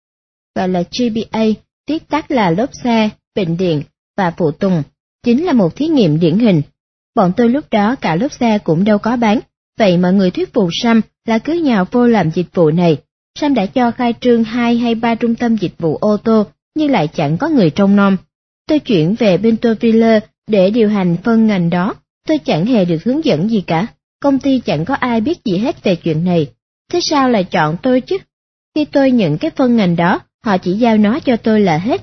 gọi là giê bê a, viết tắt là lốp xe, bệnh điện và phụ tùng, chính là một thí nghiệm điển hình. Bọn tôi lúc đó cả lốp xe cũng đâu có bán, vậy mọi người thuyết phục Sam là cứ nhào vô làm dịch vụ này. Sam đã cho khai trương hai hay ba trung tâm dịch vụ ô tô, nhưng lại chẳng có người trông nom. Tôi chuyển về Bentonville để điều hành phân ngành đó, tôi chẳng hề được hướng dẫn gì cả, công ty chẳng có ai biết gì hết về chuyện này. Thế sao lại chọn tôi chứ? Khi tôi nhận cái phân ngành đó, họ chỉ giao nó cho tôi là hết.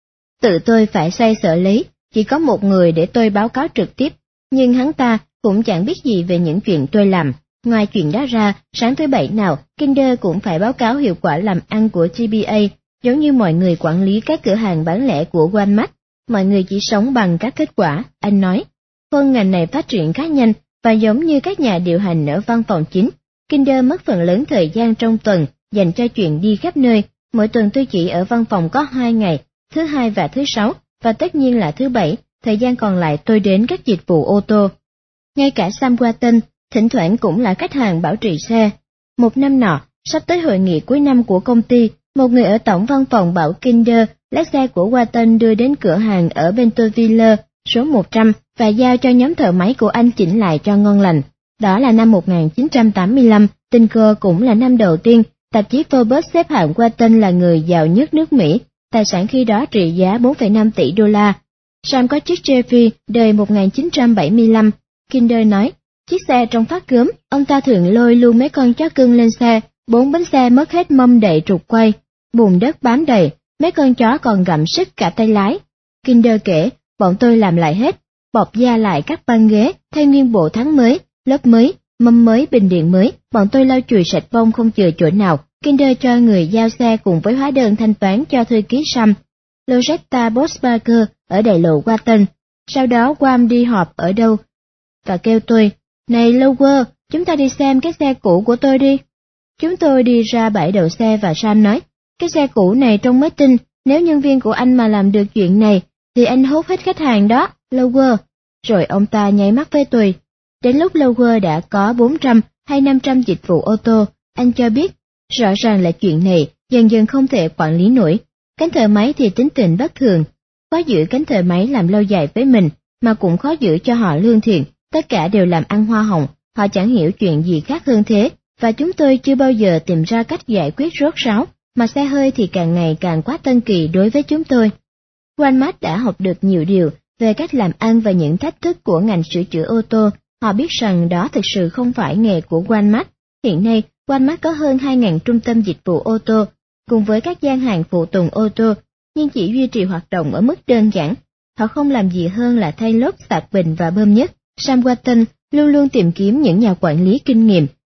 Tự tôi phải xoay sở lấy, chỉ có một người để tôi báo cáo trực tiếp, nhưng hắn ta cũng chẳng biết gì về những chuyện tôi làm. Ngoài chuyện đó ra, sáng thứ bảy nào, Kinder cũng phải báo cáo hiệu quả làm ăn của giê bê a, giống như mọi người quản lý các cửa hàng bán lẻ của Walmart. Mọi người chỉ sống bằng các kết quả, anh nói. Phân ngành này phát triển khá nhanh, và giống như các nhà điều hành ở văn phòng chính, Kinder mất phần lớn thời gian trong tuần dành cho chuyện đi khắp nơi. Mỗi tuần tôi chỉ ở văn phòng có hai ngày, thứ hai và thứ sáu, và tất nhiên là thứ bảy, thời gian còn lại tôi đến các dịch vụ ô tô. Ngay cả Sam Walton, thỉnh thoảng cũng là khách hàng bảo trì xe. Một năm nọ, sắp tới hội nghị cuối năm của công ty, một người ở tổng văn phòng bảo Kinder lấy xe của Walton đưa đến cửa hàng ở Bentonville, số một trăm, và giao cho nhóm thợ máy của anh chỉnh lại cho ngon lành. Đó là năm một nghìn chín trăm tám mươi lăm, tình cờ cũng là năm đầu tiên tạp chí Forbes xếp hạng Walton là người giàu nhất nước Mỹ, tài sản khi đó trị giá bốn phẩy năm tỷ đô la. Sam có chiếc Chevy đời một nghìn chín trăm bảy mươi lăm, Kinder nói, chiếc xe trông phát gớm, ông ta thường lôi luôn mấy con chó cưng lên xe, bốn bánh xe mất hết mâm đậy trục quay, bùn đất bám đầy, mấy con chó còn gặm sức cả tay lái. Kinder kể, bọn tôi làm lại hết, bọc da lại các băng ghế, thay nguyên bộ thắng mới, lớp mới, mâm mới, bình điện mới, bọn tôi lau chùi sạch bông không chừa chỗ nào. Kinder cho người giao xe cùng với hóa đơn thanh toán cho thư ký Sam, Loretta Bosbacher ở đại lộ Walton. Sau đó Wam đi họp ở đâu và kêu tôi, này Lower, chúng ta đi xem cái xe cũ của tôi đi. Chúng tôi đi ra bãi đậu xe và Sam nói, cái xe cũ này trông mới tinh, nếu nhân viên của anh mà làm được chuyện này, thì anh hốt hết khách hàng đó, Lower. Rồi ông ta nháy mắt với tôi. Đến lúc Lower đã có bốn trăm hay năm trăm dịch vụ ô tô, anh cho biết, rõ ràng là chuyện này dần dần không thể quản lý nổi. Cánh thợ máy thì tính tình bất thường, khó giữ cánh thợ máy làm lâu dài với mình, mà cũng khó giữ cho họ lương thiện, tất cả đều làm ăn hoa hồng, họ chẳng hiểu chuyện gì khác hơn thế, và chúng tôi chưa bao giờ tìm ra cách giải quyết rốt ráo, mà xe hơi thì càng ngày càng quá tân kỳ đối với chúng tôi. Walmart đã học được nhiều điều về cách làm ăn và những thách thức của ngành sửa chữa ô tô, họ biết rằng đó thực sự không phải nghề của Walmart. Hiện nay, Walmart có hơn hai nghìn trung tâm dịch vụ ô tô, cùng với các gian hàng phụ tùng ô tô, nhưng chỉ duy trì hoạt động ở mức đơn giản. Họ không làm gì hơn là thay lốp, sạc bình và bơm nhớt. Sam Walton luôn luôn tìm kiếm những nhà quản lý kinh nghiệm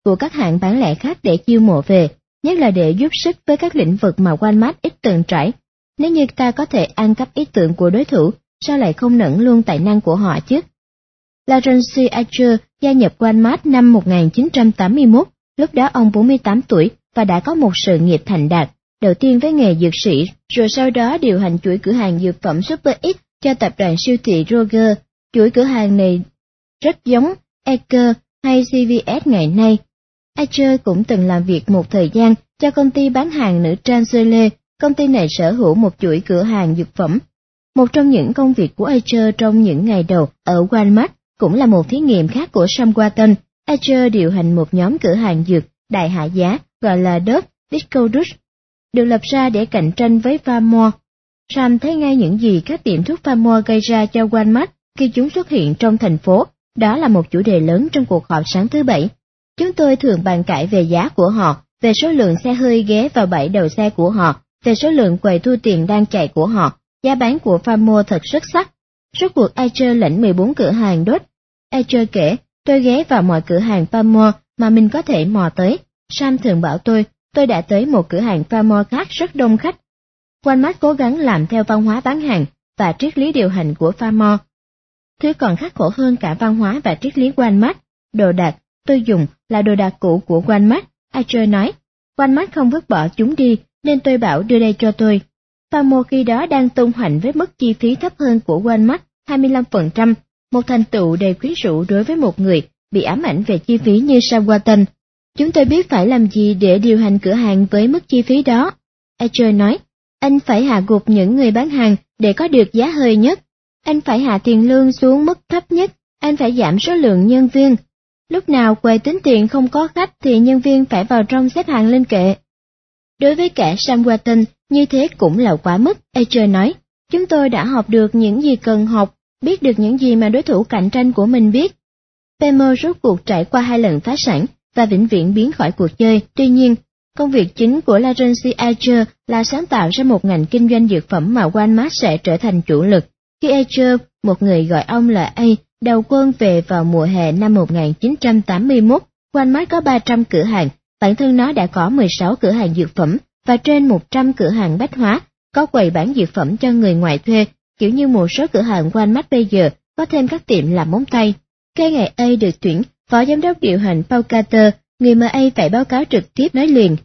của các hãng bán lẻ khác để chiêu mộ về, nhất là để giúp sức với các lĩnh vực mà Walmart ít từng trải. Nếu như ta có thể ăn cắp ý tưởng của đối thủ, sao lại không nẫn luôn tài năng của họ chứ? Lawrence Archer gia nhập Walmart năm một nghìn chín trăm tám mươi mốt, lúc đó ông bốn mươi tám tuổi và đã có một sự nghiệp thành đạt, đầu tiên với nghề dược sĩ, rồi sau đó điều hành chuỗi cửa hàng dược phẩm Super X cho tập đoàn siêu thị Kroger. Chuỗi cửa hàng này rất giống Ecker hay xê vê ét ngày nay. Archer cũng từng làm việc một thời gian cho công ty bán hàng nữ trang Sole, công ty này sở hữu một chuỗi cửa hàng dược phẩm. Một trong những công việc của Archer trong những ngày đầu ở Walmart cũng là một thí nghiệm khác của Sam Walton. Archer điều hành một nhóm cửa hàng dược đại hạ giá gọi là Dove Discount, được lập ra để cạnh tranh với Farmore. Sam thấy ngay những gì các tiệm thuốc Farmore gây ra cho Walmart khi chúng xuất hiện trong thành phố. Đó là một chủ đề lớn trong cuộc họp sáng thứ Bảy. Chúng tôi thường bàn cãi về giá của họ, về số lượng xe hơi ghé vào bãi đầu xe của họ, về số lượng quầy thu tiền đang chạy của họ. Giá bán của Farmore thật xuất sắc. Rốt cuộc Archer lãnh mười bốn cửa hàng đốt. Archer kể, tôi ghé vào mọi cửa hàng Farmore mà mình có thể mò tới. Sam thường bảo tôi, tôi đã tới một cửa hàng Farmore khác rất đông khách. Walmart cố gắng làm theo văn hóa bán hàng và triết lý điều hành của Farmore. Thứ còn khắc khổ hơn cả văn hóa và triết lý Walmart, đồ đạc tôi dùng là đồ đạc cũ của Walmart, Archer nói. Walmart không vứt bỏ chúng đi, nên tôi bảo đưa đây cho tôi. Farmore khi đó đang tung hoành với mức chi phí thấp hơn của Walmart hai mươi lăm phần trăm, một thành tựu đầy quyến rũ đối với một người bị ám ảnh về chi phí như Sam Walton. Chúng tôi biết phải làm gì để điều hành cửa hàng với mức chi phí đó. Archer nói, anh phải hạ gục những người bán hàng để có được giá hơi nhất. Anh phải hạ tiền lương xuống mức thấp nhất, anh phải giảm số lượng nhân viên. Lúc nào quầy tính tiền không có khách thì nhân viên phải vào trong xếp hàng lên kệ. Đối với cả Sam Walton, như thế cũng là quá mức, Archer nói. Chúng tôi đã học được những gì cần học, biết được những gì mà đối thủ cạnh tranh của mình biết. Pemo rốt cuộc trải qua hai lần phá sản và vĩnh viễn biến khỏi cuộc chơi. Tuy nhiên, công việc chính của Lawrence Archer là sáng tạo ra một ngành kinh doanh dược phẩm mà Walmart sẽ trở thành chủ lực. Khi Archer, một người gọi ông là A, đầu quân về vào mùa hè năm một nghìn chín trăm tám mươi mốt, Walmart có ba trăm cửa hàng, bản thân nó đã có mười sáu cửa hàng dược phẩm và trên một trăm cửa hàng bách hóa, có quầy bán dược phẩm cho người ngoài thuê, kiểu như một số cửa hàng Walmart bây giờ, có thêm các tiệm làm móng tay. Cái ngày A được tuyển, phó giám đốc điều hành Paul Carter, người mà A phải báo cáo trực tiếp nói liền.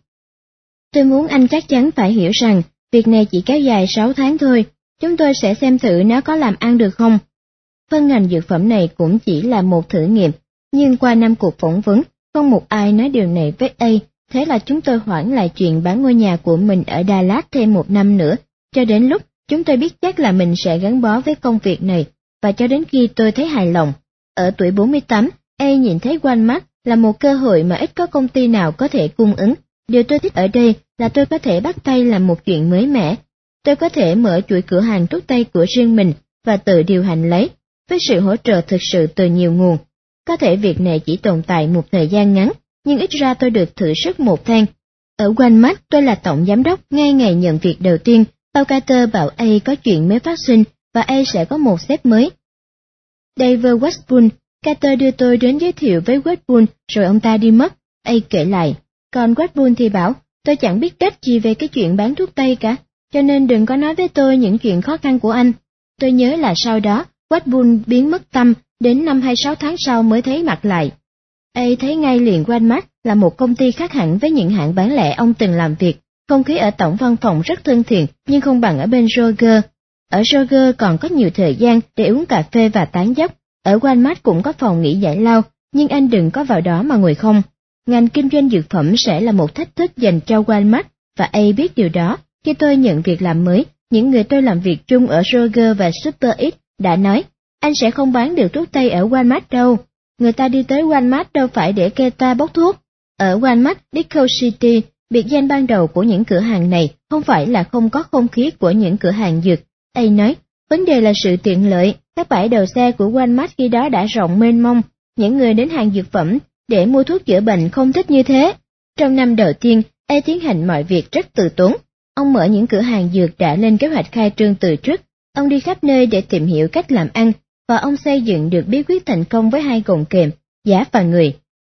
Tôi muốn anh chắc chắn phải hiểu rằng, việc này chỉ kéo dài sáu tháng thôi, chúng tôi sẽ xem thử nó có làm ăn được không. Phân ngành dược phẩm này cũng chỉ là một thử nghiệm, nhưng qua năm cuộc phỏng vấn, không một ai nói điều này với A, thế là chúng tôi hoãn lại chuyện bán ngôi nhà của mình ở Dallas thêm một năm nữa, cho đến lúc chúng tôi biết chắc là mình sẽ gắn bó với công việc này, và cho đến khi tôi thấy hài lòng. Ở tuổi bốn mươi tám, A nhìn thấy Walmart là một cơ hội mà ít có công ty nào có thể cung ứng. Điều tôi thích ở đây là tôi có thể bắt tay làm một chuyện mới mẻ. Tôi có thể mở chuỗi cửa hàng thuốc tây của riêng mình và tự điều hành lấy, với sự hỗ trợ thực sự từ nhiều nguồn. Có thể việc này chỉ tồn tại một thời gian ngắn, nhưng ít ra tôi được thử sức một phen. Ở Walmart tôi là tổng giám đốc ngay ngày nhận việc đầu tiên. Paul Carter bảo A có chuyện mới phát sinh và A sẽ có một sếp mới. David Westbull, Carter đưa tôi đến giới thiệu với Westbull rồi ông ta đi mất. A kể lại, còn Westbull thì bảo, tôi chẳng biết cách gì về cái chuyện bán thuốc tây cả, cho nên đừng có nói với tôi những chuyện khó khăn của anh. Tôi nhớ là sau đó, Westbull biến mất tâm, đến năm hai mươi sáu tháng sau mới thấy mặt lại. A thấy ngay liền Walmart là một công ty khác hẳn với những hãng bán lẻ ông từng làm việc. Không khí ở tổng văn phòng rất thân thiện, nhưng không bằng ở bên Kroger. Ở Kroger còn có nhiều thời gian để uống cà phê và tán dóc. Ở Walmart cũng có phòng nghỉ giải lao, nhưng anh đừng có vào đó mà ngồi không. Ngành kinh doanh dược phẩm sẽ là một thách thức dành cho Walmart, và A biết điều đó. Khi tôi nhận việc làm mới, những người tôi làm việc chung ở Kroger và Super X đã nói, anh sẽ không bán được thuốc tây ở Walmart đâu. Người ta đi tới Walmart đâu phải để kê toa bốc thuốc. Ở Walmart Discount City, biệt danh ban đầu của những cửa hàng này không phải là không có không khí của những cửa hàng dược. A nói, vấn đề là sự tiện lợi. Các bãi đầu xe của Walmart khi đó đã rộng mênh mông. Những người đến hàng dược phẩm để mua thuốc chữa bệnh không thích như thế. Trong năm đầu tiên, A tiến hành mọi việc rất từ tốn. Ông mở những cửa hàng dược đã lên kế hoạch khai trương từ trước. Ông đi khắp nơi để tìm hiểu cách làm ăn, và ông xây dựng được bí quyết thành công với hai gồng kềm, giá và người.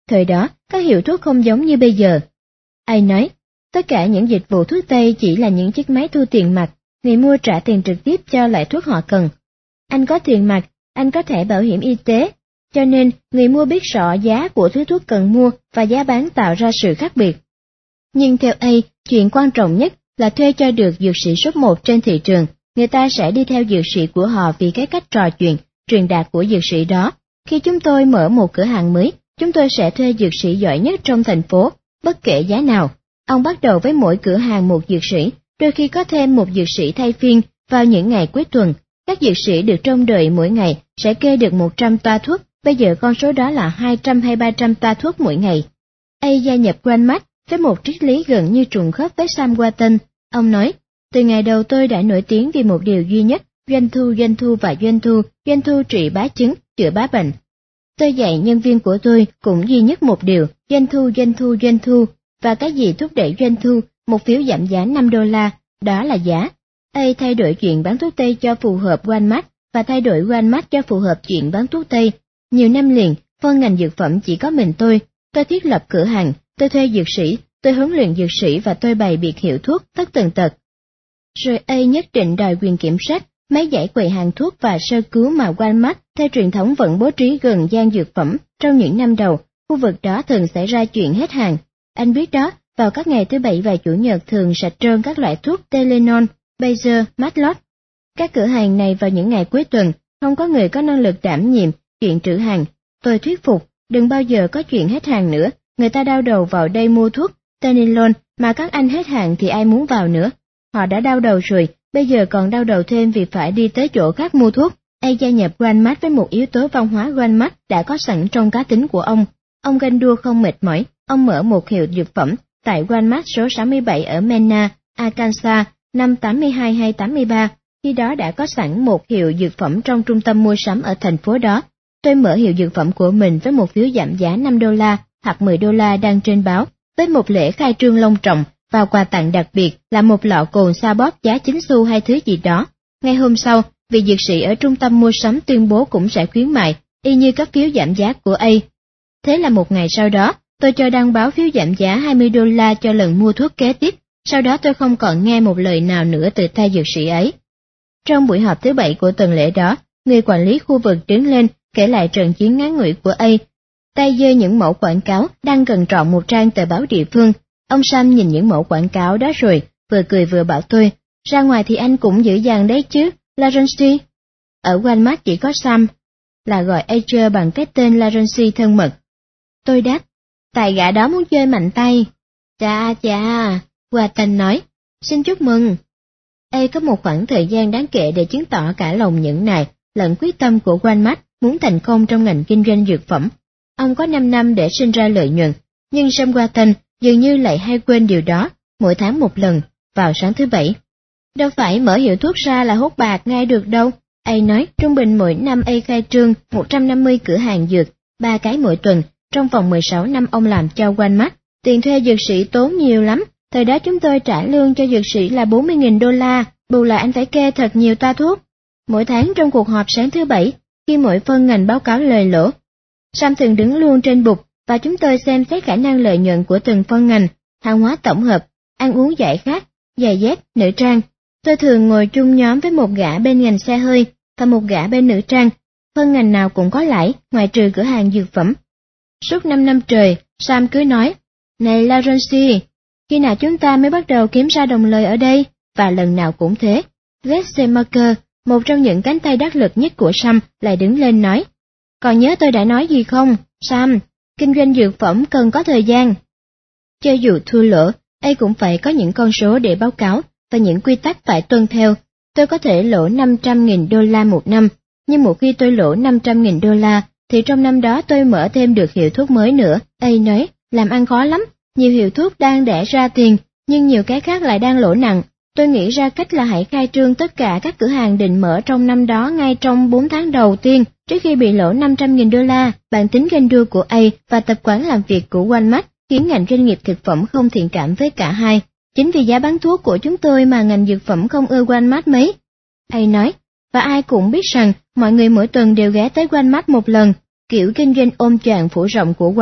Thời đó, các hiệu thuốc không giống như bây giờ. Ai nói, tất cả những dịch vụ thuốc tây chỉ là những chiếc máy thu tiền mặt, người mua trả tiền trực tiếp cho loại thuốc họ cần. Anh có tiền mặt, anh có thẻ bảo hiểm y tế, cho nên người mua biết rõ giá của thứ thuốc cần mua và giá bán tạo ra sự khác biệt. Nhưng theo A, chuyện quan trọng nhất là thuê cho được dược sĩ số một trên thị trường, người ta sẽ đi theo dược sĩ của họ vì cái cách trò chuyện, truyền đạt của dược sĩ đó. Khi chúng tôi mở một cửa hàng mới, chúng tôi sẽ thuê dược sĩ giỏi nhất trong thành phố, bất kể giá nào. Ông bắt đầu với mỗi cửa hàng một dược sĩ, đôi khi có thêm một dược sĩ thay phiên vào những ngày cuối tuần. Các dược sĩ được trông đợi mỗi ngày sẽ kê được một trăm toa thuốc, bây giờ con số đó là hai trăm hay ba trăm toa thuốc mỗi ngày. A gia nhập Walmart với một triết lý gần như trùng khớp với Sam Walton. Ông nói, từ ngày đầu tôi đã nổi tiếng vì một điều duy nhất, doanh thu, doanh thu và doanh thu, doanh thu trị bá chứng, chữa bá bệnh. Tôi dạy nhân viên của tôi cũng duy nhất một điều, doanh thu, doanh thu, doanh thu, và cái gì thúc đẩy doanh thu, một phiếu giảm giá năm đô la, đó là giá. A thay đổi chuyện bán thuốc tây cho phù hợp Walmart và thay đổi Walmart cho phù hợp chuyện bán thuốc tây. Nhiều năm liền, phân ngành dược phẩm chỉ có mình tôi, tôi thiết lập cửa hàng, tôi thuê dược sĩ, tôi huấn luyện dược sĩ và tôi bày biệt hiệu thuốc tất tần tật. Rồi A nhất định đòi quyền kiểm soát mấy dãy quầy hàng thuốc và sơ cứu mà Walmart theo truyền thống vẫn bố trí gần gian dược phẩm. Trong những năm đầu, khu vực đó thường xảy ra chuyện hết hàng. Anh biết đó, vào các ngày thứ Bảy và Chủ nhật thường sạch trơn các loại thuốc Tylenol, Bayer, Matlot. Các cửa hàng này vào những ngày cuối tuần, không có người có năng lực đảm nhiệm chuyện trữ hàng. Tôi thuyết phục, đừng bao giờ có chuyện hết hàng nữa, người ta đau đầu vào đây mua thuốc Tylenol mà các anh hết hàng thì ai muốn vào nữa. Họ đã đau đầu rồi, bây giờ còn đau đầu thêm vì phải đi tới chỗ khác mua thuốc. A gia nhập Walmart với một yếu tố văn hóa Walmart đã có sẵn trong cá tính của ông. Ông ganh đua không mệt mỏi, ông mở một hiệu dược phẩm tại Walmart số sáu mươi bảy ở Mena, Arkansas, năm tám mươi hai hay tám mươi ba, khi đó đã có sẵn một hiệu dược phẩm trong trung tâm mua sắm ở thành phố đó. Tôi mở hiệu dược phẩm của mình với một phiếu giảm giá năm đô la hoặc mười đô la đang trên báo, với một lễ khai trương long trọng và quà tặng đặc biệt là một lọ cồn sa bóp giá chín xu hay thứ gì đó. Ngay hôm sau, vị dược sĩ ở trung tâm mua sắm tuyên bố cũng sẽ khuyến mại, y như các phiếu giảm giá của A. Thế là một ngày sau đó, tôi cho đăng báo phiếu giảm giá hai mươi đô la cho lần mua thuốc kế tiếp, sau đó tôi không còn nghe một lời nào nữa từ tay dược sĩ ấy. Trong buổi họp thứ Bảy của tuần lễ đó, người quản lý khu vực đứng lên kể lại trận chiến ngắn ngủi của A, tay giơ những mẫu quảng cáo đang gần trọn một trang tờ báo địa phương. Ông Sam nhìn những mẫu quảng cáo đó rồi, vừa cười vừa bảo tôi, ra ngoài thì anh cũng dữ dằn đấy chứ, Lawrence. Ở Walmart chỉ có Sam, là gọi Ager bằng cái tên Lawrence thân mật. Tôi đáp, tại gã đó muốn chơi mạnh tay. Chà chà, Walton nói, xin chúc mừng. A có một khoảng thời gian đáng kể để chứng tỏ cả lòng nhẫn nại lẫn quyết tâm của Walmart muốn thành công trong ngành kinh doanh dược phẩm. Ông có năm năm để sinh ra lợi nhuận, nhưng Sam Walton dường như lại hay quên điều đó, mỗi tháng một lần, vào sáng thứ Bảy. Đâu phải mở hiệu thuốc ra là hốt bạc ngay được đâu. A nói, trung bình mỗi năm A khai trương một trăm năm mươi cửa hàng dược, ba cái mỗi tuần, trong vòng mười sáu năm ông làm cho Walmart. Tiền thuê dược sĩ tốn nhiều lắm, thời đó chúng tôi trả lương cho dược sĩ là bốn mươi nghìn đô la, bù lại anh phải kê thật nhiều toa thuốc. Mỗi tháng trong cuộc họp sáng thứ Bảy, khi mỗi phân ngành báo cáo lời lỗ, Sam thường đứng luôn trên bục, và chúng tôi xem xét khả năng lợi nhuận của từng phân ngành, hàng hóa tổng hợp, ăn uống giải khát, giày dép, nữ trang. Tôi thường ngồi chung nhóm với một gã bên ngành xe hơi và một gã bên nữ trang, phân ngành nào cũng có lãi, ngoại trừ cửa hàng dược phẩm. Suốt năm năm trời, Sam cứ nói, này Lawrence, khi nào chúng ta mới bắt đầu kiếm ra đồng lời ở đây, và lần nào cũng thế. Lexi Marker, một trong những cánh tay đắc lực nhất của Sam, lại đứng lên nói, còn nhớ tôi đã nói gì không, Sam, kinh doanh dược phẩm cần có thời gian. Cho dù thua lỗ, A cũng phải có những con số để báo cáo và những quy tắc phải tuân theo. Tôi có thể lỗ năm trăm nghìn đô la một năm, nhưng một khi tôi lỗ năm trăm nghìn đô la, thì trong năm đó tôi mở thêm được hiệu thuốc mới nữa. A nói, làm ăn khó lắm, nhiều hiệu thuốc đang đẻ ra tiền, nhưng nhiều cái khác lại đang lỗ nặng. Tôi nghĩ ra cách là hãy khai trương tất cả các cửa hàng định mở trong năm đó ngay trong bốn tháng đầu tiên, trước khi bị lỗ năm trăm nghìn đô la. Bản tính ganh đua của A và tập quán làm việc của Walmart khiến ngành doanh nghiệp thực phẩm không thiện cảm với cả hai. Chính vì giá bán thuốc của chúng tôi mà ngành dược phẩm không ưa Walmart mấy. A nói, và ai cũng biết rằng mọi người mỗi tuần đều ghé tới Walmart một lần. Kiểu kinh doanh ôm choàng phủ rộng của Walmart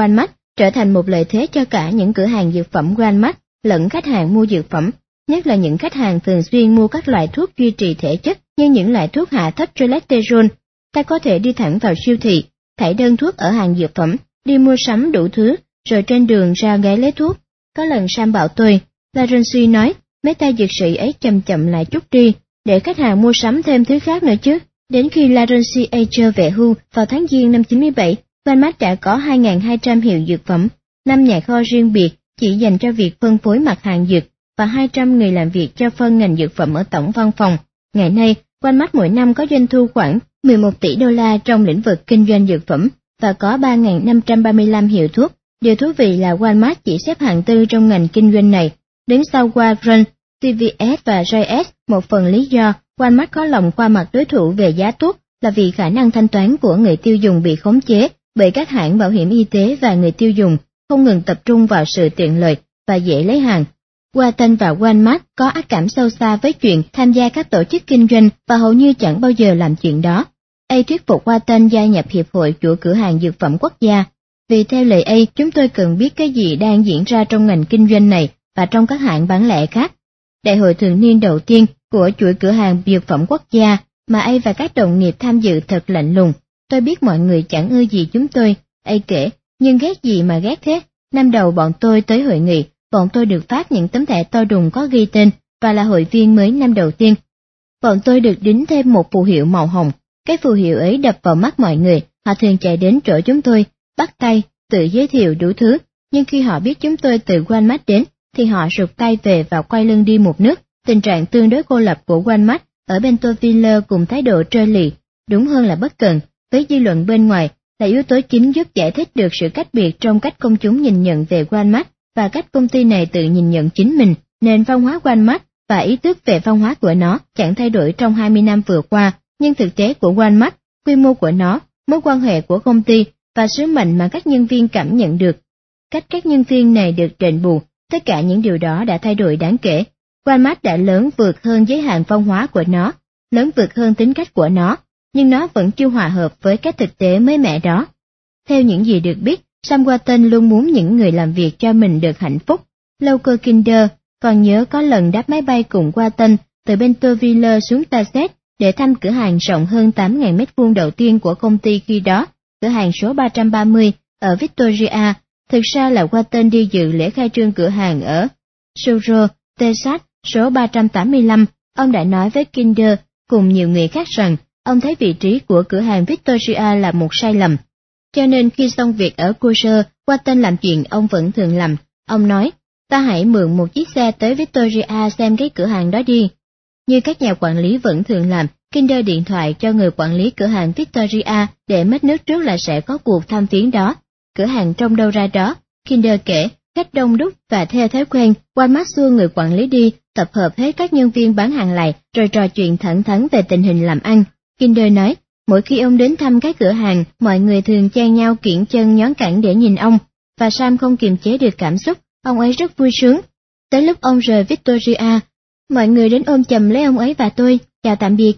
trở thành một lợi thế cho cả những cửa hàng dược phẩm Walmart lẫn khách hàng mua dược phẩm, nhất là những khách hàng thường xuyên mua các loại thuốc duy trì thể chất như những loại thuốc hạ thấp cholesterol. Ta có thể đi thẳng vào siêu thị, thảy đơn thuốc ở hàng dược phẩm, đi mua sắm đủ thứ, rồi trên đường ra ghé lấy thuốc. Có lần Sam bảo tôi, Lawrence nói, mấy tay dược sĩ ấy chậm chậm lại chút đi, để khách hàng mua sắm thêm thứ khác nữa chứ. Đến khi Lawrence Ager về hưu vào tháng Giêng năm chín mươi bảy, Walmart đã có hai nghìn hai trăm hiệu dược phẩm, năm nhà kho riêng biệt chỉ dành cho việc phân phối mặt hàng dược và hai trăm người làm việc cho phân ngành dược phẩm ở tổng văn phòng. Ngày nay, Walmart mỗi năm có doanh thu khoảng mười một tỷ đô la trong lĩnh vực kinh doanh dược phẩm và có ba nghìn năm trăm ba mươi lăm hiệu thuốc. Điều thú vị là Walmart chỉ xếp hạng tư trong ngành kinh doanh này, đứng sau Walgreens, xê vê ét và giê ét. Một phần lý do Walmart có lòng qua mặt đối thủ về giá thuốc là vì khả năng thanh toán của người tiêu dùng bị khống chế bởi các hãng bảo hiểm y tế, và người tiêu dùng không ngừng tập trung vào sự tiện lợi và dễ lấy hàng. Walton và Walmart có ác cảm sâu xa với chuyện tham gia các tổ chức kinh doanh và hầu như chẳng bao giờ làm chuyện đó. A thuyết phục Walton gia nhập Hiệp hội chuỗi cửa hàng dược phẩm quốc gia. Vì theo lời A, chúng tôi cần biết cái gì đang diễn ra trong ngành kinh doanh này và trong các hãng bán lẻ khác. Đại hội thường niên đầu tiên của chuỗi cửa hàng dược phẩm quốc gia mà A và các đồng nghiệp tham dự thật lạnh lùng. Tôi biết mọi người chẳng ưa gì chúng tôi, A kể, nhưng ghét gì mà ghét thế. Năm đầu bọn tôi tới hội nghị, bọn tôi được phát những tấm thẻ to đùng có ghi tên và là hội viên mới năm đầu tiên. Bọn tôi được đính thêm một phù hiệu màu hồng. Cái phù hiệu ấy đập vào mắt mọi người, họ thường chạy đến chỗ chúng tôi, bắt tay, tự giới thiệu đủ thứ, nhưng khi họ biết chúng tôi từ Walmart đến, thì họ rụt tay về và quay lưng đi một nước. Tình trạng tương đối cô lập của Walmart ở Bentonville cùng thái độ trơ lì, đúng hơn là bất cần, với dư luận bên ngoài, là yếu tố chính giúp giải thích được sự cách biệt trong cách công chúng nhìn nhận về Walmart và cách công ty này tự nhìn nhận chính mình. Nền văn hóa Walmart và ý thức về văn hóa của nó chẳng thay đổi trong hai mươi năm vừa qua, nhưng thực tế của Walmart, quy mô của nó, mối quan hệ của công ty và sứ mệnh mà các nhân viên cảm nhận được, cách các nhân viên này được đền bù, tất cả những điều đó đã thay đổi đáng kể. Walmart đã lớn vượt hơn giới hạn văn hóa của nó, lớn vượt hơn tính cách của nó, nhưng nó vẫn chưa hòa hợp với cái thực tế mới mẻ đó. Theo những gì được biết, Sam Walton luôn muốn những người làm việc cho mình được hạnh phúc. Lowker Kinder còn nhớ có lần đáp máy bay cùng Walton từ Bentonville xuống Tasset để thăm cửa hàng rộng hơn tám nghìn mét vuông đầu tiên của công ty khi đó, cửa hàng số ba trăm ba mươi ở Victoria. Thực ra là Walton đi dự lễ khai trương cửa hàng ở Suro, Texas, số ba trăm tám mươi lăm. Ông đã nói với Kinder cùng nhiều người khác rằng ông thấy vị trí của cửa hàng Victoria là một sai lầm. Cho nên khi xong việc ở Kosher, Walton làm chuyện ông vẫn thường làm. Ông nói, ta hãy mượn một chiếc xe tới Victoria xem cái cửa hàng đó đi. Như các nhà quản lý vẫn thường làm, Kinder điện thoại cho người quản lý cửa hàng Victoria để mách nước trước là sẽ có cuộc thăm viếng đó. Cửa hàng trông đâu ra đó, Kinder kể, khách đông đúc và theo thói quen, Walmart xua người quản lý đi, tập hợp hết các nhân viên bán hàng lại, rồi trò chuyện thẳng thắn về tình hình làm ăn. Kinder nói, mỗi khi ông đến thăm các cửa hàng, mọi người thường chen nhau kiễng chân nhón cẳng để nhìn ông, và Sam không kiềm chế được cảm xúc, ông ấy rất vui sướng. Tới lúc ông rời Victoria, mọi người đến ôm chầm lấy ông ấy và tôi, chào tạm biệt.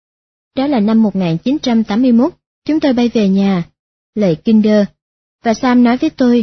Đó là năm một nghìn chín trăm tám mươi mốt, chúng tôi bay về nhà. Lời Kinder. Và Sam nói với tôi,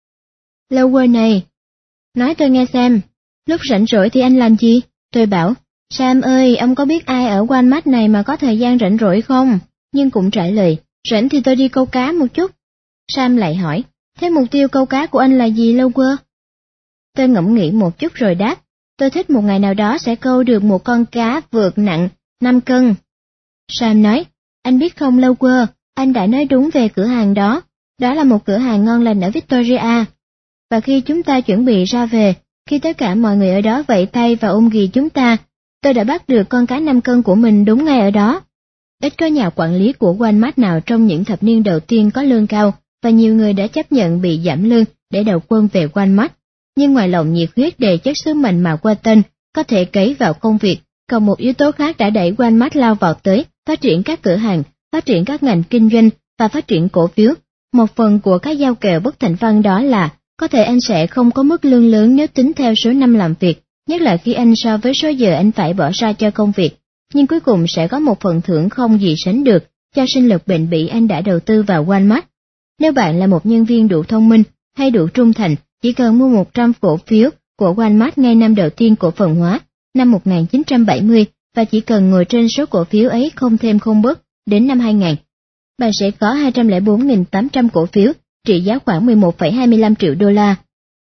Lower này, nói tôi nghe xem, lúc rảnh rỗi thì anh làm gì? Tôi bảo, Sam ơi, ông có biết ai ở Walmart này mà có thời gian rảnh rỗi không? Nhưng cũng trả lời, rảnh thì tôi đi câu cá một chút. Sam lại hỏi, thế mục tiêu câu cá của anh là gì Lower? Tôi ngẫm nghĩ một chút rồi đáp, tôi thích một ngày nào đó sẽ câu được một con cá vượt nặng năm cân. Sam nói, anh biết không Lower, anh đã nói đúng về cửa hàng đó, đó là một cửa hàng ngon lành ở Victoria. Và khi chúng ta chuẩn bị ra về, khi tất cả mọi người ở đó vẫy tay và ôm ghì chúng ta, tôi đã bắt được con cá năm cân của mình đúng ngay ở đó. Ít có nhà quản lý của Walmart nào trong những thập niên đầu tiên có lương cao, và nhiều người đã chấp nhận bị giảm lương để đầu quân về Walmart. Nhưng ngoài lòng nhiệt huyết đầy chất sứ mệnh mà Walton có thể cấy vào công việc, còn một yếu tố khác đã đẩy Walmart lao vào tới, phát triển các cửa hàng, phát triển các ngành kinh doanh và phát triển cổ phiếu. Một phần của các giao kèo bất thành văn đó là, có thể anh sẽ không có mức lương lớn nếu tính theo số năm làm việc, nhất là khi anh so với số giờ anh phải bỏ ra cho công việc, nhưng cuối cùng sẽ có một phần thưởng không gì sánh được cho sinh lực bền bỉ anh đã đầu tư vào Walmart. Nếu bạn là một nhân viên đủ thông minh, hay đủ trung thành, chỉ cần mua một trăm cổ phiếu của Walmart ngay năm đầu tiên cổ phần hóa, năm một nghìn chín trăm bảy mươi, và chỉ cần ngồi trên số cổ phiếu ấy không thêm không bớt, đến năm hai nghìn, bạn sẽ có hai trăm lẻ bốn nghìn tám trăm cổ phiếu, trị giá khoảng mười một phẩy hai mươi lăm triệu đô la.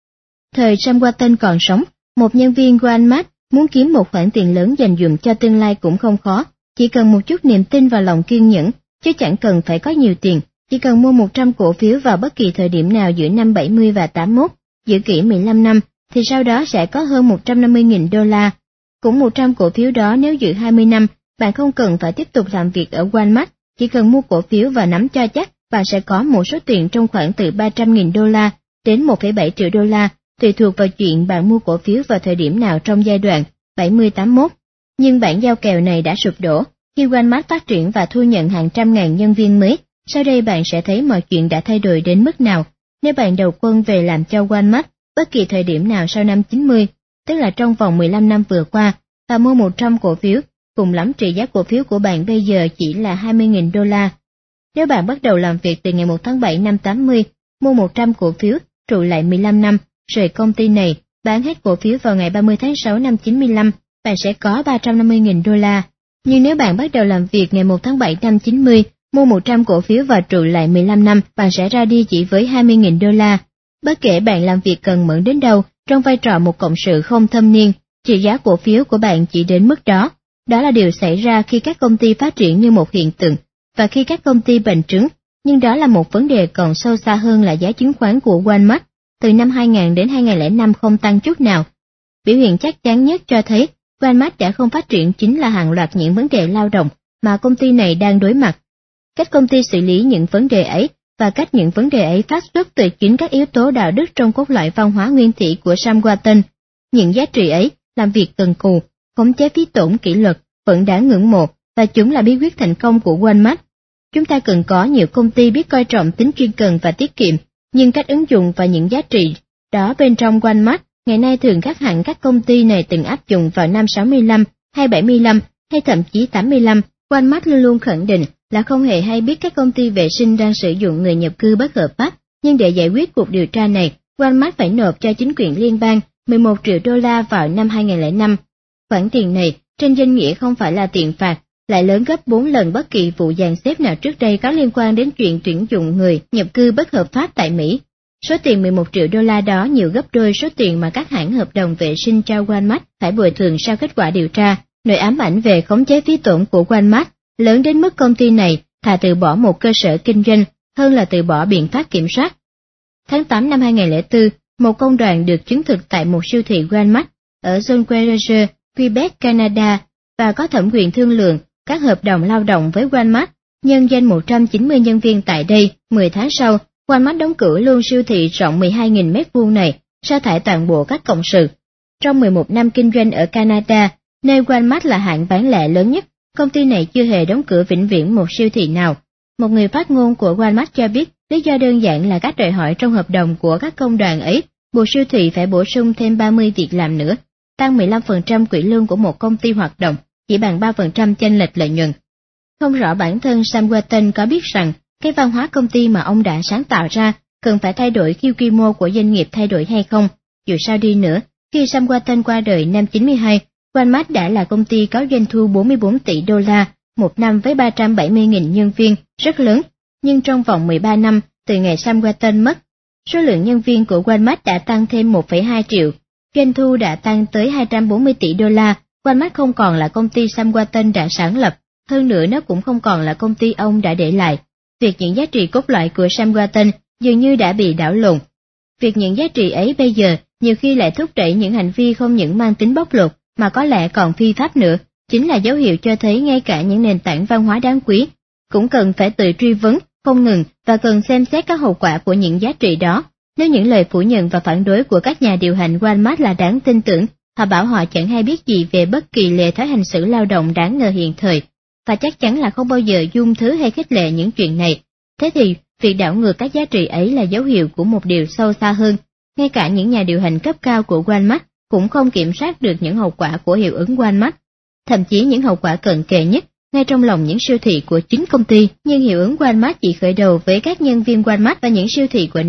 Thời Sam Walton còn sống, một nhân viên Walmart muốn kiếm một khoản tiền lớn dành dụm cho tương lai cũng không khó, chỉ cần một chút niềm tin và lòng kiên nhẫn, chứ chẳng cần phải có nhiều tiền, chỉ cần mua một trăm cổ phiếu vào bất kỳ thời điểm nào giữa năm bảy mươi và tám mươi mốt, giữ kỹ mười lăm năm, thì sau đó sẽ có hơn một trăm năm mươi nghìn đô la. Cũng một trăm cổ phiếu đó nếu giữ hai mươi năm, bạn không cần phải tiếp tục làm việc ở Walmart, chỉ cần mua cổ phiếu và nắm cho chắc, bạn sẽ có một số tiền trong khoảng từ ba trăm nghìn đô la đến một phẩy bảy triệu đô la, tùy thuộc vào chuyện bạn mua cổ phiếu vào thời điểm nào trong giai đoạn bảy mươi tám mươi mốt. Nhưng bản giao kèo này đã sụp đổ khi Walmart phát triển và thu nhận hàng trăm ngàn nhân viên mới. Sau đây bạn sẽ thấy mọi chuyện đã thay đổi đến mức nào nếu bạn đầu quân về làm cho Walmart bất kỳ thời điểm nào sau năm chín mươi, tức là trong vòng mười lăm năm vừa qua, và mua một trăm cổ phiếu, cùng lắm trị giá cổ phiếu của bạn bây giờ chỉ là hai mươi nghìn đô la. Nếu bạn bắt đầu làm việc từ ngày một tháng bảy năm tám mươi, mua một trăm cổ phiếu, trụ lại mười lăm năm, rời công ty này, bán hết cổ phiếu vào ngày ba mươi tháng sáu năm chín mươi lăm, bạn sẽ có ba trăm năm mươi nghìn đô la. Nhưng nếu bạn bắt đầu làm việc ngày một tháng bảy năm chín mươi, mua một trăm cổ phiếu và trụ lại mười lăm năm, bạn sẽ ra đi chỉ với hai mươi nghìn đô la. Bất kể bạn làm việc cần mẫn đến đâu, trong vai trò một cộng sự không thâm niên, trị giá cổ phiếu của bạn chỉ đến mức đó. Đó là điều xảy ra khi các công ty phát triển như một hiện tượng, và khi các công ty bành trướng, nhưng đó là một vấn đề còn sâu xa hơn là giá chứng khoán của Walmart, từ năm hai nghìn đến hai nghìn lẻ năm không tăng chút nào. Biểu hiện chắc chắn nhất cho thấy Walmart đã không phát triển chính là hàng loạt những vấn đề lao động mà công ty này đang đối mặt. Cách công ty xử lý những vấn đề ấy và cách những vấn đề ấy phát xuất từ chính các yếu tố đạo đức trong cốt lõi văn hóa nguyên thủy của Sam Walton. Những giá trị ấy, làm việc cần cù, khống chế phí tổn kỷ luật, vẫn đáng ngưỡng mộ, và chúng là bí quyết thành công của Walmart. Chúng ta cần có nhiều công ty biết coi trọng tính chuyên cần và tiết kiệm, nhưng cách ứng dụng và những giá trị đó bên trong Walmart ngày nay thường khác hẳn các công ty này từng áp dụng vào năm sáu mươi lăm, hay bảy mươi lăm, hay thậm chí tám mươi lăm. Walmart luôn luôn khẳng định là không hề hay biết các công ty vệ sinh đang sử dụng người nhập cư bất hợp pháp, nhưng để giải quyết cuộc điều tra này, Walmart phải nộp cho chính quyền liên bang mười một triệu đô la vào năm hai nghìn lẻ năm. Khoản tiền này, trên danh nghĩa không phải là tiền phạt, lại lớn gấp bốn lần bất kỳ vụ dàn xếp nào trước đây có liên quan đến chuyện tuyển dụng người nhập cư bất hợp pháp tại Mỹ. Số tiền mười một triệu đô la đó nhiều gấp đôi số tiền mà các hãng hợp đồng vệ sinh cho Walmart phải bồi thường sau kết quả điều tra. Nỗi ám ảnh về khống chế phí tổn của Walmart lớn đến mức công ty này thà từ bỏ một cơ sở kinh doanh hơn là từ bỏ biện pháp kiểm soát. Tháng tám năm hai nghìn lẻ bốn, một công đoàn được chứng thực tại một siêu thị Walmart ở John Querrey, Quebec, Canada, và có thẩm quyền thương lượng các hợp đồng lao động với Walmart, nhân danh một trăm chín mươi nhân viên tại đây. mười tháng sau, Walmart đóng cửa luôn siêu thị rộng mười hai nghìn mét vuông này, sa thải toàn bộ các cộng sự. Trong mười một năm kinh doanh ở Canada, nơi Walmart là hãng bán lẻ lớn nhất, công ty này chưa hề đóng cửa vĩnh viễn một siêu thị nào. Một người phát ngôn của Walmart cho biết, lý do đơn giản là các đòi hỏi trong hợp đồng của các công đoàn ấy, buộc siêu thị phải bổ sung thêm ba mươi việc làm nữa, tăng mười lăm phần trăm quỹ lương của một công ty hoạt động, chỉ bằng ba phần trăm chênh lệch lợi nhuận. Không rõ bản thân Sam Walton có biết rằng, cái văn hóa công ty mà ông đã sáng tạo ra cần phải thay đổi khi quy mô của doanh nghiệp thay đổi hay không. Dù sao đi nữa, khi Sam Walton qua đời năm chín mươi hai, Walmart đã là công ty có doanh thu bốn mươi bốn tỷ đô la, một năm với ba trăm bảy mươi nghìn nhân viên, rất lớn. Nhưng trong vòng mười ba năm, từ ngày Sam Walton mất, số lượng nhân viên của Walmart đã tăng thêm một phẩy hai triệu, doanh thu đã tăng tới hai trăm bốn mươi tỷ đô la. Walmart không còn là công ty Sam Walton đã sáng lập, hơn nữa nó cũng không còn là công ty ông đã để lại. Việc những giá trị cốt lõi của Sam Walton dường như đã bị đảo lộn. Việc những giá trị ấy bây giờ nhiều khi lại thúc đẩy những hành vi không những mang tính bóc lột, mà có lẽ còn phi pháp nữa, chính là dấu hiệu cho thấy ngay cả những nền tảng văn hóa đáng quý cũng cần phải tự truy vấn, không ngừng, và cần xem xét các hậu quả của những giá trị đó. Nếu những lời phủ nhận và phản đối của các nhà điều hành Walmart là đáng tin tưởng, họ bảo họ chẳng hay biết gì về bất kỳ lề thói hành xử lao động đáng ngờ hiện thời, và chắc chắn là không bao giờ dung thứ hay khích lệ những chuyện này. Thế thì, việc đảo ngược các giá trị ấy là dấu hiệu của một điều sâu xa hơn. Ngay cả những nhà điều hành cấp cao của Walmart cũng không kiểm soát được những hậu quả của hiệu ứng Walmart, thậm chí những hậu quả cận kề nhất ngay trong lòng những siêu thị của chính công ty. Nhưng hiệu ứng Walmart chỉ khởi đầu với các nhân viên Walmart và những siêu thị của nó,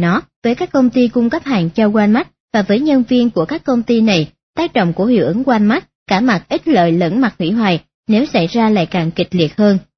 Với các công ty cung cấp hàng cho Walmart và với nhân viên của các công ty này, tác động của hiệu ứng Walmart cả mặt ích lợi lẫn mặt hủy hoại nếu xảy ra lại càng kịch liệt hơn.